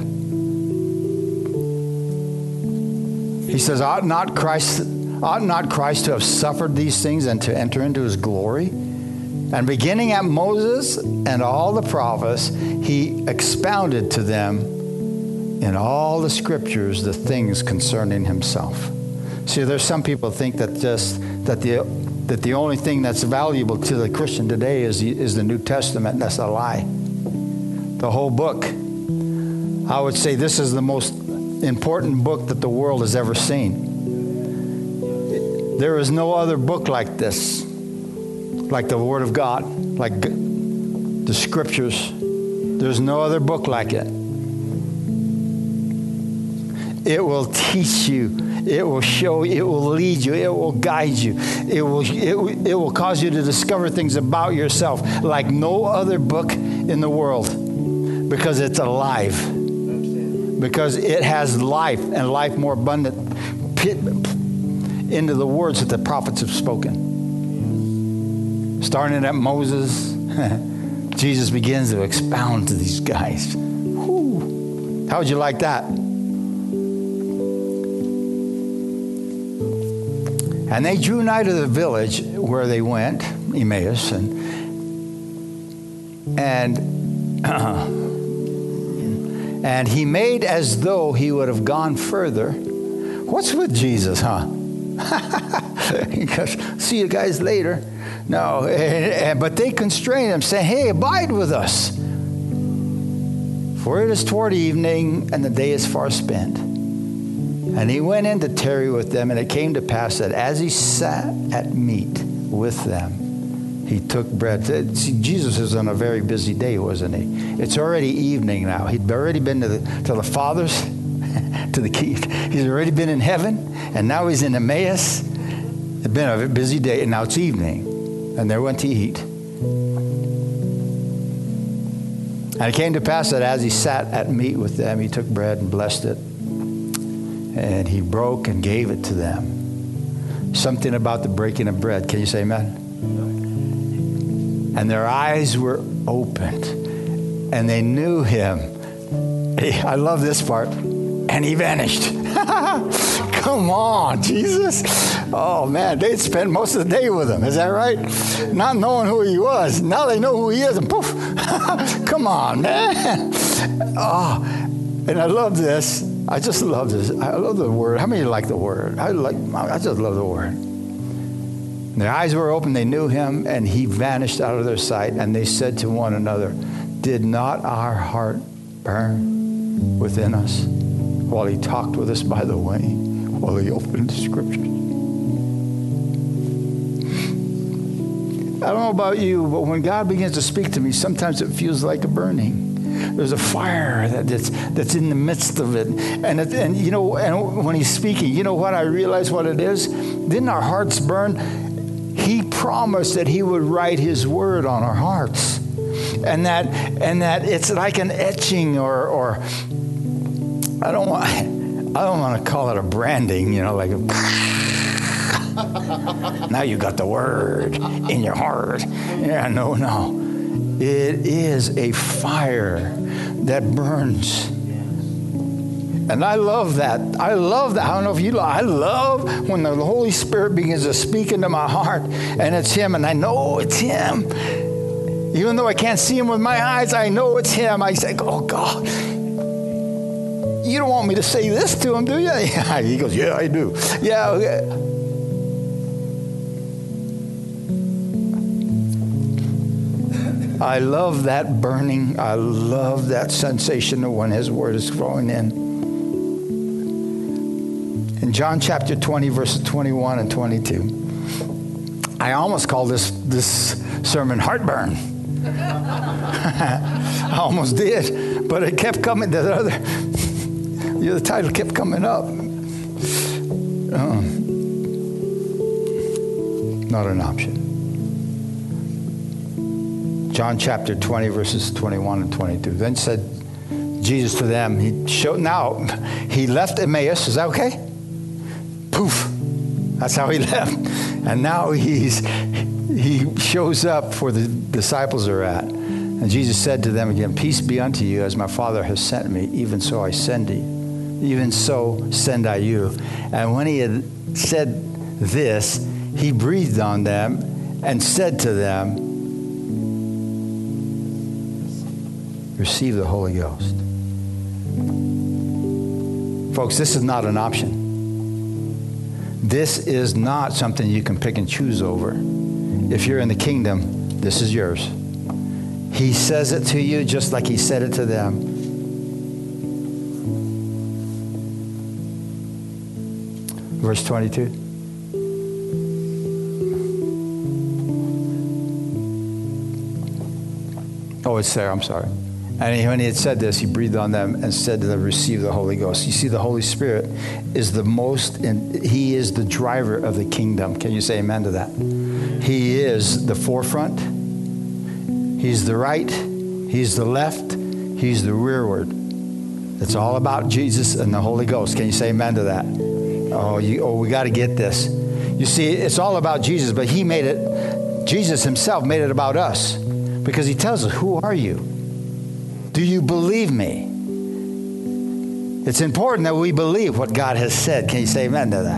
He says, ought not Christ, ought not Christ to have suffered these things and to enter into his glory? And beginning at Moses and all the prophets, he expounded to them in all the scriptures the things concerning himself. See, there's some people think that just that the that the only thing that's valuable to the Christian today is the, is the New Testament. That's a lie. The whole book. I would say this is the most important book that the world has ever seen. There is no other book like this, like the Word of God, like the Scriptures. There's no other book like it. It will teach you. It will show you. It will lead you. It will guide you. It will, it, it will cause you to discover things about yourself like no other book in the world, because it's alive. Because it has life, and life more abundant into the words that the prophets have spoken. Starting at Moses, Jesus begins to expound to these guys. Whew. How would you like that? And they drew nigh to the village where they went, Emmaus, and and uh, and he made as though he would have gone further. What's with Jesus, huh? He goes, see you guys later. No, and, and, but they constrained him, saying, hey, abide with us. For it is toward evening, and the day is far spent. And he went in to tarry with them, and it came to pass that as he sat at meat with them, he took bread. See, Jesus was on a very busy day, wasn't he? It's already evening now. He'd already been to the, to the Father's, to the key. He's already been in heaven, and now he's in Emmaus. It's been a busy day, and now it's evening, and they went to eat. And it came to pass that as he sat at meat with them, he took bread and blessed it. And he broke and gave it to them. Something about the breaking of bread. Can you say amen? And their eyes were opened. And they knew him. I love this part. And he vanished. Come on, Jesus. Oh, man. They'd spend most of the day with him. Is that right? Not knowing who he was. Now they know who he is. And poof. Come on, man. Oh, and I love this. I just love this. I love the word. How many like the word? I like. I just love the word. Their eyes were open. They knew him, and he vanished out of their sight. And they said to one another, did not our heart burn within us while he talked with us by the way, while he opened the scriptures? I don't know about you, but when God begins to speak to me, sometimes it feels like a burning. There's a fire that, that's that's in the midst of it, and it, and you know, and when he's speaking, you know what? I realize what it is. Didn't our hearts burn? He promised that he would write his word on our hearts, and that and that it's like an etching, or or I don't want I don't want to call it a branding, you know, like a, now you got the word in your heart. Yeah, no, no. It is a fire that burns. And I love that. I love that. I don't know if you love, I love when the Holy Spirit begins to speak into my heart, and it's him, and I know it's him. Even though I can't see him with my eyes, I know it's him. I say, oh, God, you don't want me to say this to him, do you? Yeah. He goes, yeah, I do. Yeah, okay. I love that burning. I love that sensation of when his word is flowing in. In John chapter twenty, verses twenty-one and twenty-two, I almost call this, this sermon heartburn. I almost did, but it kept coming. The other, the other title kept coming up. Um, not an option. John chapter twenty, verses twenty-one and twenty-two. Then said Jesus to them, he showed, now, he left Emmaus. Is that okay? Poof. That's how he left. And now he's he shows up where the disciples are at. And Jesus said to them again, peace be unto you, as my Father has sent me, even so I send you. Even so send I you. And when he had said this, he breathed on them and said to them, receive the Holy Ghost. Folks, this is not an option. This is not something you can pick and choose over. If you're in the kingdom, this is yours. He says it to you just like he said it to them. Verse twenty-two. Oh, it's there. I'm sorry. And when he had said this, he breathed on them and said to them, receive the Holy Ghost. You see, the Holy Spirit is the most, and he is the driver of the kingdom. Can you say amen to that? He is the forefront. He's the right. He's the left. He's the rearward. It's all about Jesus and the Holy Ghost. Can you say amen to that? Oh, you, oh we got to get this. You see, it's all about Jesus, but he made it, Jesus himself made it about us, because he tells us, who are you? Do you believe me? It's important that we believe what God has said. Can you say amen to that?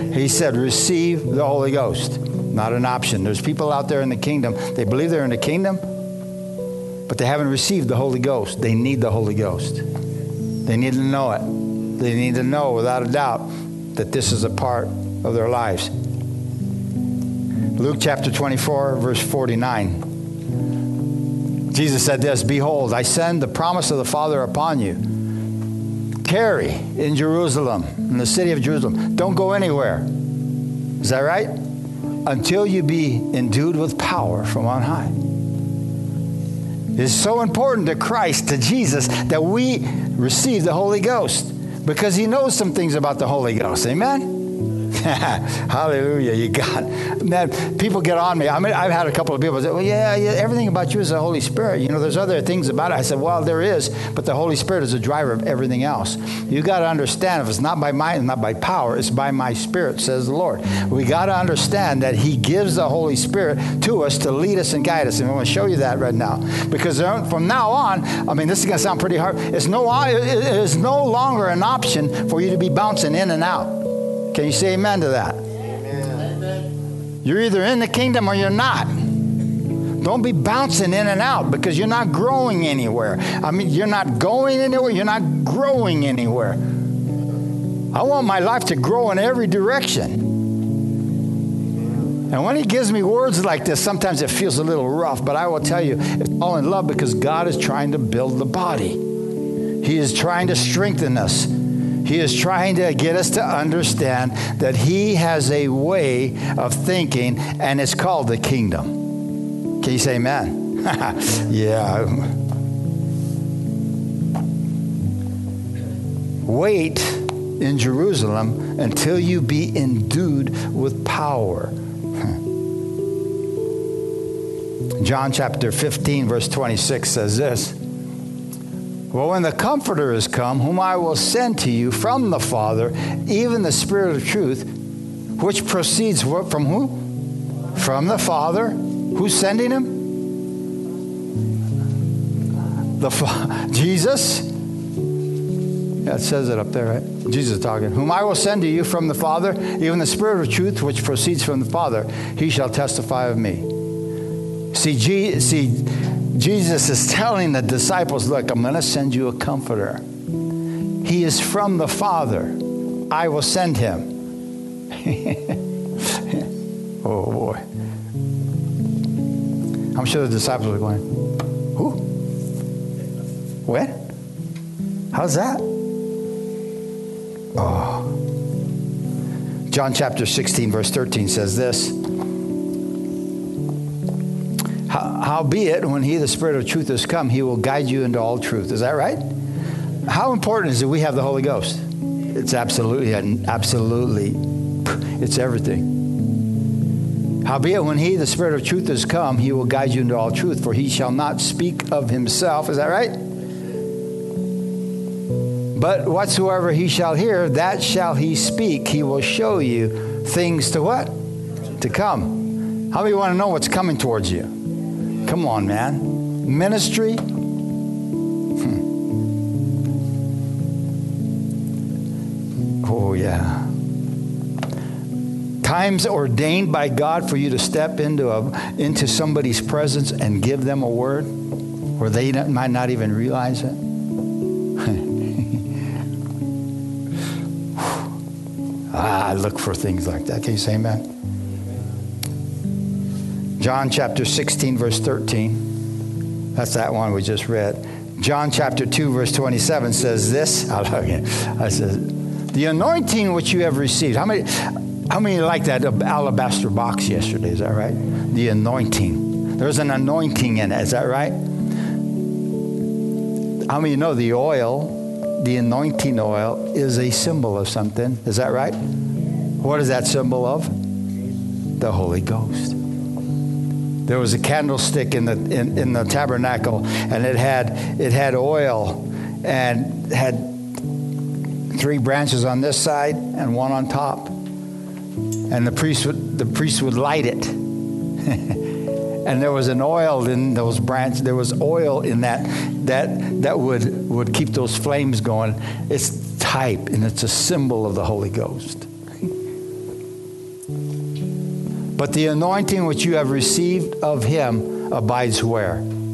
He said, receive the Holy Ghost. Not an option. There's people out there in the kingdom. They believe they're in the kingdom, but they haven't received the Holy Ghost. They need the Holy Ghost. They need to know it. They need to know without a doubt that this is a part of their lives. Luke chapter twenty-four, verse forty-nine. Jesus said this, behold, I send the promise of the Father upon you. Tarry in Jerusalem, in the city of Jerusalem. Don't go anywhere. Is that right? Until you be endued with power from on high. It's so important to Christ, to Jesus, that we receive the Holy Ghost because he knows some things about the Holy Ghost. Amen? Hallelujah. You got, man, people get on me. I mean, I've had a couple of people say, well, yeah, yeah, everything about you is the Holy Spirit. You know, there's other things about it. I said, well, there is, but the Holy Spirit is the driver of everything else. You got to understand, if it's not by might and not by power, it's by my Spirit, says the Lord. We got to understand that he gives the Holy Spirit to us to lead us and guide us. And I want to show you that right now. Because from now on, I mean, this is going to sound pretty hard. It's no, it is no longer an option for you to be bouncing in and out. Can you say amen to that? Amen. You're either in the kingdom or you're not. Don't be bouncing in and out because you're not growing anywhere. I mean, you're not going anywhere. You're not growing anywhere. I want my life to grow in every direction. And when he gives me words like this, sometimes it feels a little rough, but I will tell you, it's all in love because God is trying to build the body. He is trying to strengthen us. He is trying to get us to understand that he has a way of thinking, and it's called the kingdom. Can you say amen? Yeah. Wait in Jerusalem until you be endued with power. John chapter fifteen, verse twenty-six says this. Well, when the Comforter is come, whom I will send to you from the Father, even the Spirit of truth, which proceeds from who? From the Father. Who's sending him? The Fa- Jesus. Yeah, it says it up there, right? Jesus is talking. Whom I will send to you from the Father, even the Spirit of truth, which proceeds from the Father, he shall testify of me. See, G- see. Jesus is telling the disciples, look, I'm going to send you a comforter. He is from the Father. I will send him. Oh, boy. I'm sure the disciples are going, who? What? How's that? Oh. John chapter sixteen, verse thirteen says this. Howbeit, when he, the Spirit of truth, is come, he will guide you into all truth. Is that right? How important is it we have the Holy Ghost? It's absolutely, absolutely, it's everything. Howbeit, when he, the Spirit of truth, is come, he will guide you into all truth, for he shall not speak of himself. Is that right? But whatsoever he shall hear, that shall he speak. He will show you things to what? To come. How many want to know what's coming towards you? Come on, man. Ministry. Hmm. Oh, yeah. Times ordained by God for you to step into a, into somebody's presence and give them a word where they might not even realize it. ah, I look for things like that. Can you say amen? John chapter sixteen, verse thirteen. That's that one we just read. John chapter two, verse twenty-seven says this. I love it. I said, the anointing which you have received. How many, how many like that alabaster box yesterday? Is that right? The anointing. There's an anointing in it. Is that right? How many know the oil, the anointing oil, is a symbol of something? Is that right? What is that symbol of? The Holy Ghost. There was a candlestick in the in, in the tabernacle, and it had it had oil, and had three branches on this side and one on top. And the priest would the priest would light it, and there was an oil in those branches. There was oil in that that that would would keep those flames going. It's type, and it's a symbol of the Holy Ghost. But the anointing which you have received of him abides where?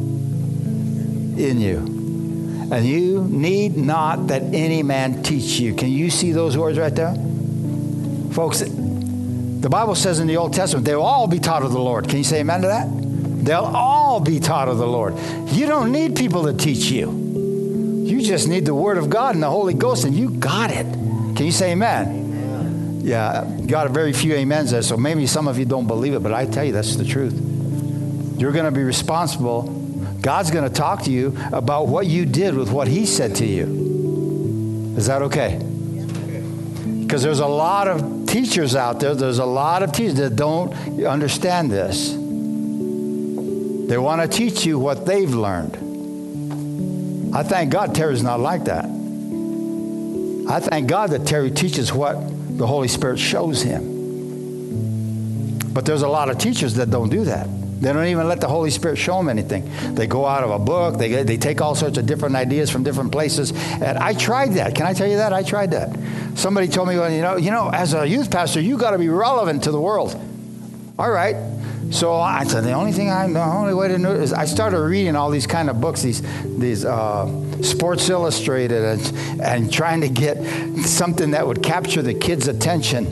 In you. And you need not that any man teach you. Can you see those words right there? Folks, the Bible says in the Old Testament, they'll all be taught of the Lord. Can you say amen to that? They'll all be taught of the Lord. You don't need people to teach you. You just need the Word of God and the Holy Ghost, and you got it. Can you say amen? Yeah, got a very few amens there, so maybe some of you don't believe it, but I tell you, that's the truth. You're going to be responsible. God's going to talk to you about what you did with what he said to you. Is that okay? Because there's a lot of teachers out there, there's a lot of teachers that don't understand this. They want to teach you what they've learned. I thank God Terry's not like that. I thank God that Terry teaches what the Holy Spirit shows him. But there's a lot of teachers that don't do that. They don't even let the Holy Spirit show them anything. They go out of a book. They, they take all sorts of different ideas from different places. And I tried that. Can I tell you that? I tried that. Somebody told me, well, you know, you know, as a youth pastor, you got to be relevant to the world. All right. So I said, the only thing I know, the only way to know is I started reading all these kind of books, these these uh, Sports Illustrated, and, and trying to get something that would capture the kids' attention.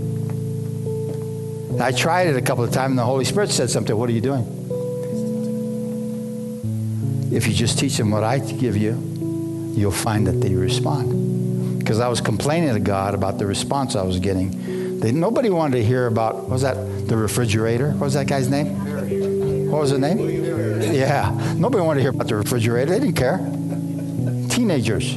I tried it a couple of times, and the Holy Spirit said something. What are you doing? If you just teach them what I give you, you'll find that they respond. Because I was complaining to God about the response I was getting. They, nobody wanted to hear about, what was that, the refrigerator? What was that guy's name? What was his name? Yeah. Nobody wanted to hear about the refrigerator. They didn't care. Teenagers.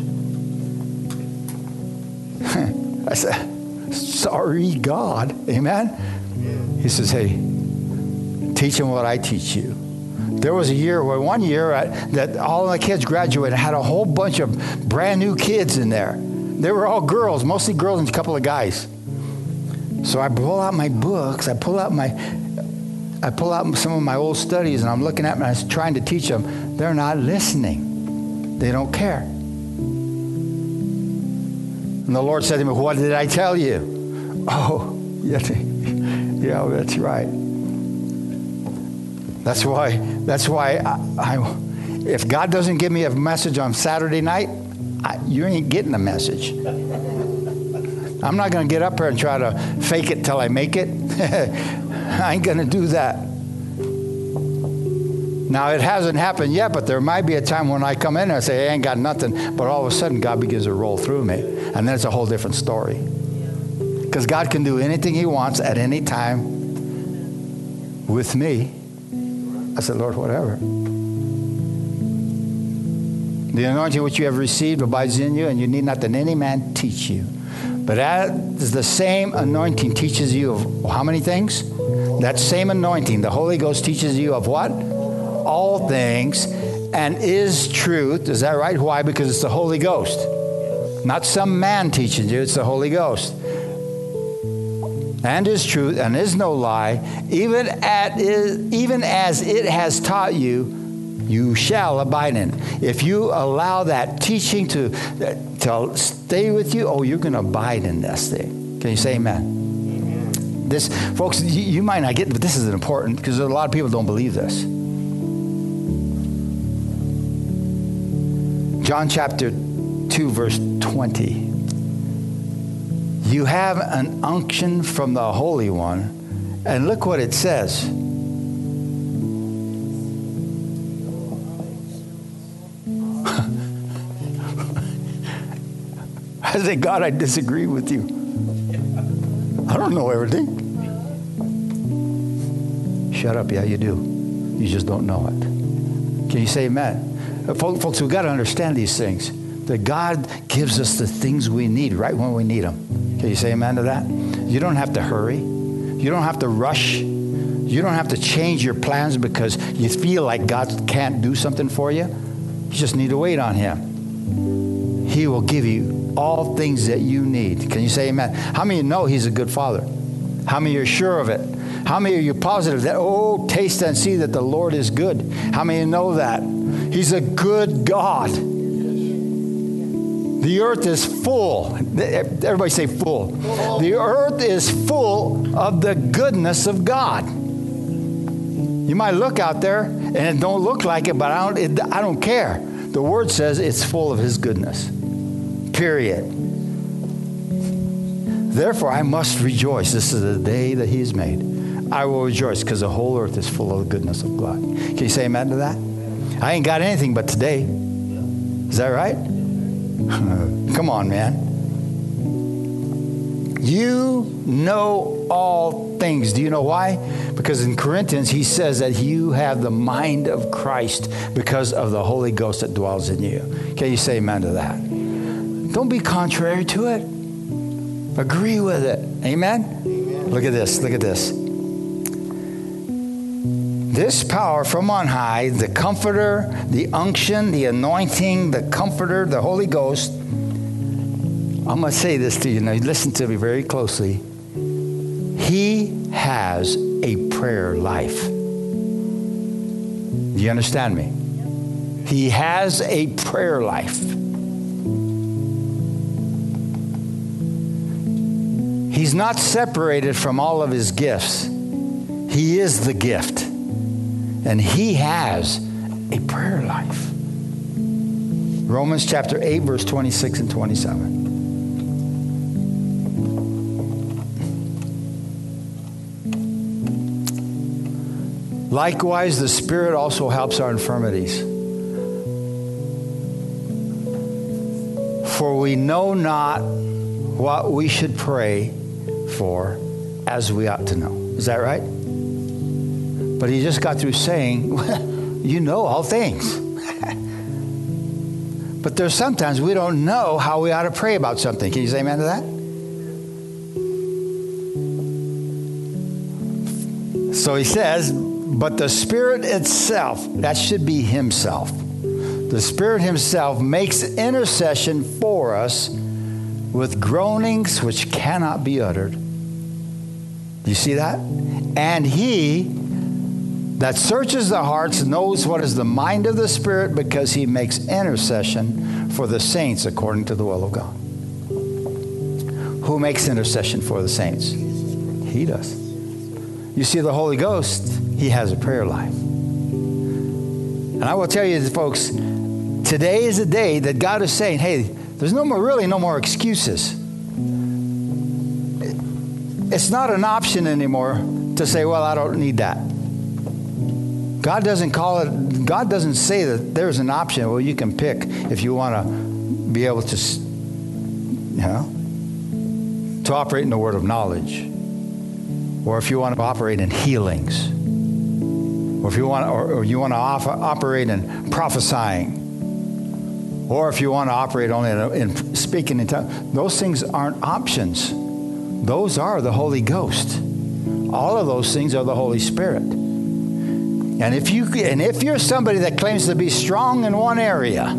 I said, sorry, God. Amen? He says, hey, teach them what I teach you. There was a year, where one year I, that all the kids graduated, had a whole bunch of brand new kids in there. They were all girls, mostly girls and a couple of guys. So I pull out my books, I pull out my, I pull out some of my old studies, and I'm looking at them, and I'm trying to teach them. They're not listening. They don't care. And the Lord said to me, what did I tell you? Oh, yeah, yeah, that's right. That's why, that's why I, I, if God doesn't give me a message on Saturday night, I, you ain't getting a message. I'm not going to get up here and try to fake it till I make it. I ain't going to do that. Now, it hasn't happened yet, but there might be a time when I come in and I say, I ain't got nothing, but all of a sudden God begins to roll through me. And then it's a whole different story. Because God can do anything he wants at any time with me. I said, Lord, whatever. The anointing which you have received abides in you, and you need not that any man teach you. But as the same anointing teaches you of how many things? That same anointing, the Holy Ghost teaches you of what? All things, and is truth. Is that right? Why? Because it's the Holy Ghost. Not some man teaching you, it's the Holy Ghost. And is truth, and is no lie, even, at is, even as it has taught you, you shall abide in it. If you allow that teaching to, to stay with you, oh, you're going to abide in this thing. Can you say amen? Amen. This, folks, you, you might not get it, but this is important because a lot of people don't believe this. John chapter two, verse twenty. You have an unction from the Holy One, and look what it says. I say, God, I disagree with you. I don't know everything. Shut up. Yeah, you do. You just don't know it. Can you say amen? Folks, we've got to understand these things. That God gives us the things we need right when we need them. Can you say amen to that? You don't have to hurry. You don't have to rush. You don't have to change your plans because you feel like God can't do something for you. You just need to wait on him. He will give you all things that you need. Can you say amen? How many of you know he's a good father? How many are sure of it? How many are you positive that, oh, taste and see that the Lord is good? How many of you know that? He's a good God. The earth is full. Everybody say full. full. The earth is full of the goodness of God. You might look out there and it don't look like it, but I don't, it, I don't care. The word says it's full of his goodness. Period. Therefore, I must rejoice. This is the day that he has made. I will rejoice because the whole earth is full of the goodness of God. Can you say amen to that? I ain't got anything but today. Is that right? Come on, man. You know all things. Do you know why? Because in Corinthians, he says that you have the mind of Christ because of the Holy Ghost that dwells in you. Can you say amen to that? Don't be contrary to it. Agree with it. Amen? Amen? Look at this. Look at this. This power from on high, the comforter, the unction, the anointing, the comforter, the Holy Ghost. I'm going to say this to you. Now, listen to me very closely. He has a prayer life. Do you understand me? He has a prayer life. He's not separated from all of his gifts. He is the gift. And he has a prayer life. Romans chapter eight, verse twenty-six and twenty-seven. Likewise, the Spirit also helps our infirmities. For we know not what we should pray for as we ought to know. Is that right? But he just got through saying, well, you know all things. But there's sometimes we don't know how we ought to pray about something. Can you say amen to that? So he says, but the Spirit itself, that should be himself. The Spirit himself makes intercession for us with groanings which cannot be uttered. Do you see that? And he that searches the hearts knows what is the mind of the Spirit, because he makes intercession for the saints according to the will of God. Who makes intercession for the saints? He does. You see, the Holy Ghost, he has a prayer life. And I will tell you, folks, today is a day that God is saying, hey, there's no more, really no more excuses. It's not an option anymore to say, well, I don't need that. God doesn't call it, God doesn't say that there's an option. Well, you can pick if you want to be able to, you know, to operate in the word of knowledge, or if you want to operate in healings, or if you want, or, or you want to offer, operate in prophesying, or if you want to operate only in, in speaking in tongues. Those things aren't options. Those are the Holy Ghost. All of those things are the Holy Spirit. And if you and if you're somebody that claims to be strong in one area,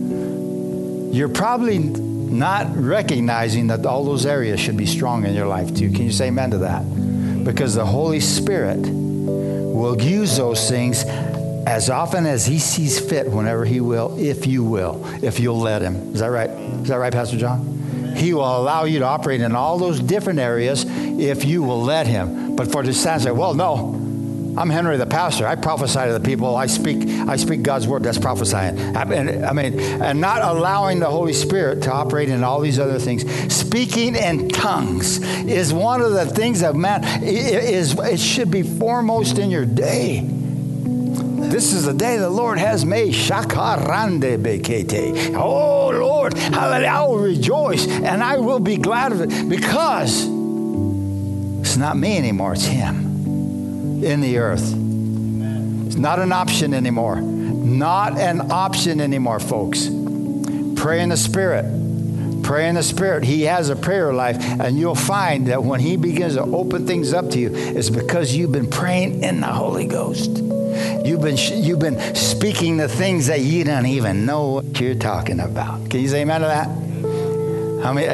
you're probably not recognizing that all those areas should be strong in your life too. Can you say amen to that? Because the Holy Spirit will use those things as often as he sees fit, whenever he will, if you will, if you'll let him. Is that right? Is that right, Pastor John? He will allow you to operate in all those different areas if you will let him. But for the stand say, well, no, I'm Henry the pastor. I prophesy to the people. I speak I speak God's word. That's prophesying. I mean, I mean, and not allowing the Holy Spirit to operate in all these other things. Speaking in tongues is one of the things that, man, is it should be foremost in your day. This is the day the Lord has made. Shakarande bekete. Oh, Lord, hallelujah, I will rejoice and I will be glad of it, because it's not me anymore. It's him in the earth. It's not an option anymore. Not an option anymore, folks. Pray in the Spirit. Pray in the Spirit. He has a prayer life, and you'll find that when he begins to open things up to you, it's because you've been praying in the Holy Ghost. You've been you've been speaking the things that you don't even know what you're talking about. Can you say amen to that? I mean,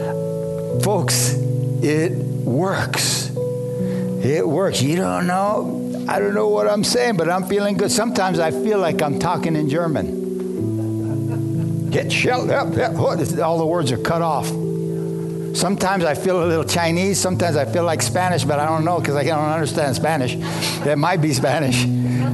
folks, it works. It works. You don't know. I don't know what I'm saying, but I'm feeling good. Sometimes I feel like I'm talking in German. Get shelled up. All the words are cut off. Sometimes I feel a little Chinese. Sometimes I feel like Spanish, but I don't know because I don't understand Spanish. It might be Spanish.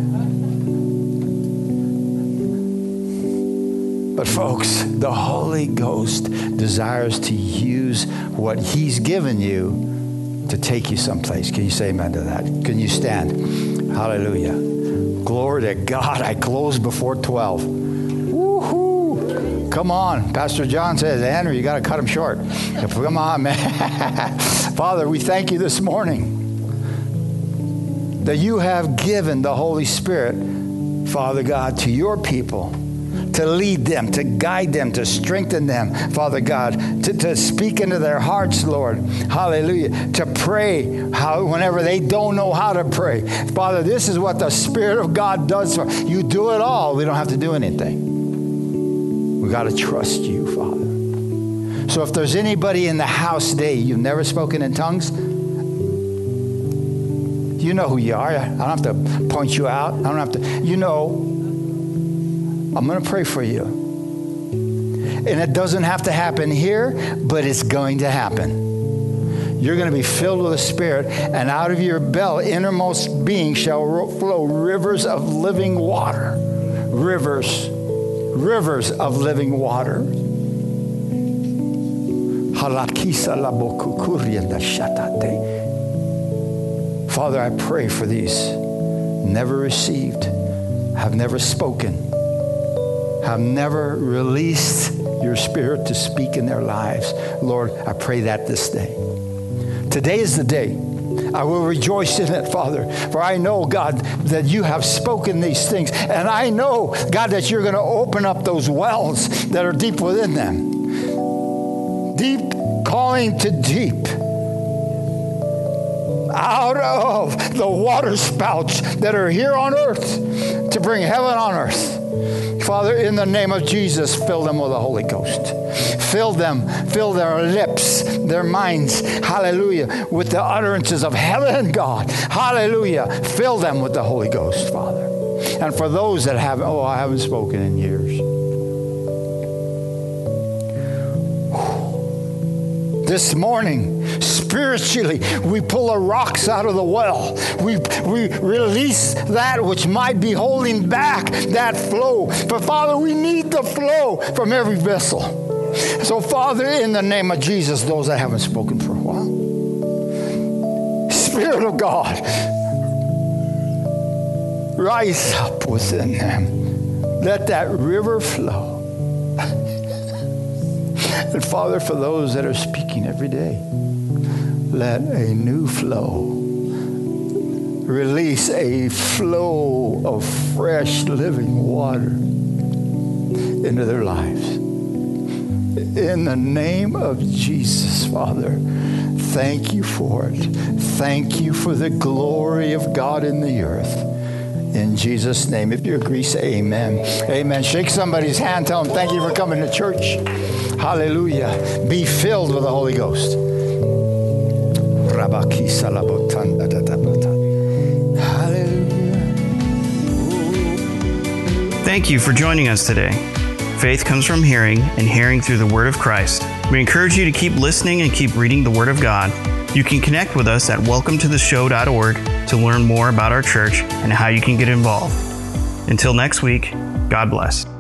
But folks, the Holy Ghost desires to use what He's given you to take you someplace. Can you say amen to that? Can you stand? Hallelujah. Glory to God. I close before twelve. Woo-hoo. Come on. Pastor John says, Andrew, you got to cut him short. Come on, man. Father, we thank you this morning that you have given the Holy Spirit, Father God, to your people, to lead them, to guide them, to strengthen them, Father God, to, to speak into their hearts, Lord. Hallelujah. To pray how, whenever they don't know how to pray. Father, this is what the Spirit of God does for you. You do it all. We don't have to do anything. We got to trust you, Father. So if there's anybody in the house today, you've never spoken in tongues, you know who you are. I don't have to point you out. I don't have to, you know, I'm going to pray for you. And it doesn't have to happen here, but it's going to happen. You're going to be filled with the Spirit, and out of your belly, innermost being shall flow rivers of living water. Rivers. Rivers of living water. Father, I pray for these never received, have never spoken, have never released your Spirit to speak in their lives. Lord, I pray that this day. Today is the day. I will rejoice in it, Father, for I know, God, that you have spoken these things. And I know, God, that you're going to open up those wells that are deep within them. Deep calling to deep. Out of the water spouts that are here on earth to bring heaven on earth. Father, in the name of Jesus, fill them with the Holy Ghost. Fill them, fill their lips, their minds, hallelujah, with the utterances of heaven, God. Hallelujah. Fill them with the Holy Ghost, Father. And for those that haven't, oh, I haven't spoken in years. This morning, spiritually, we pull the rocks out of the well. We, we release that which might be holding back that flow. But Father, we need the flow from every vessel. So Father, in the name of Jesus, those that haven't spoken for a while, Spirit of God, rise up within them. Let that river flow. And Father, for those that are speaking every day, let a new flow, release a flow of fresh living water into their lives. In the name of Jesus, Father, thank you for it. Thank you for the glory of God in the earth. In Jesus' name, if you agree, say amen. Amen. Shake somebody's hand. Tell them, thank you for coming to church. Hallelujah. Be filled with the Holy Ghost. Hallelujah. Thank you for joining us today. Faith comes from hearing, and hearing through the Word of Christ. We encourage you to keep listening and keep reading the Word of God. You can connect with us at welcome to the show dot org to learn more about our church and how you can get involved. Until next week, God bless.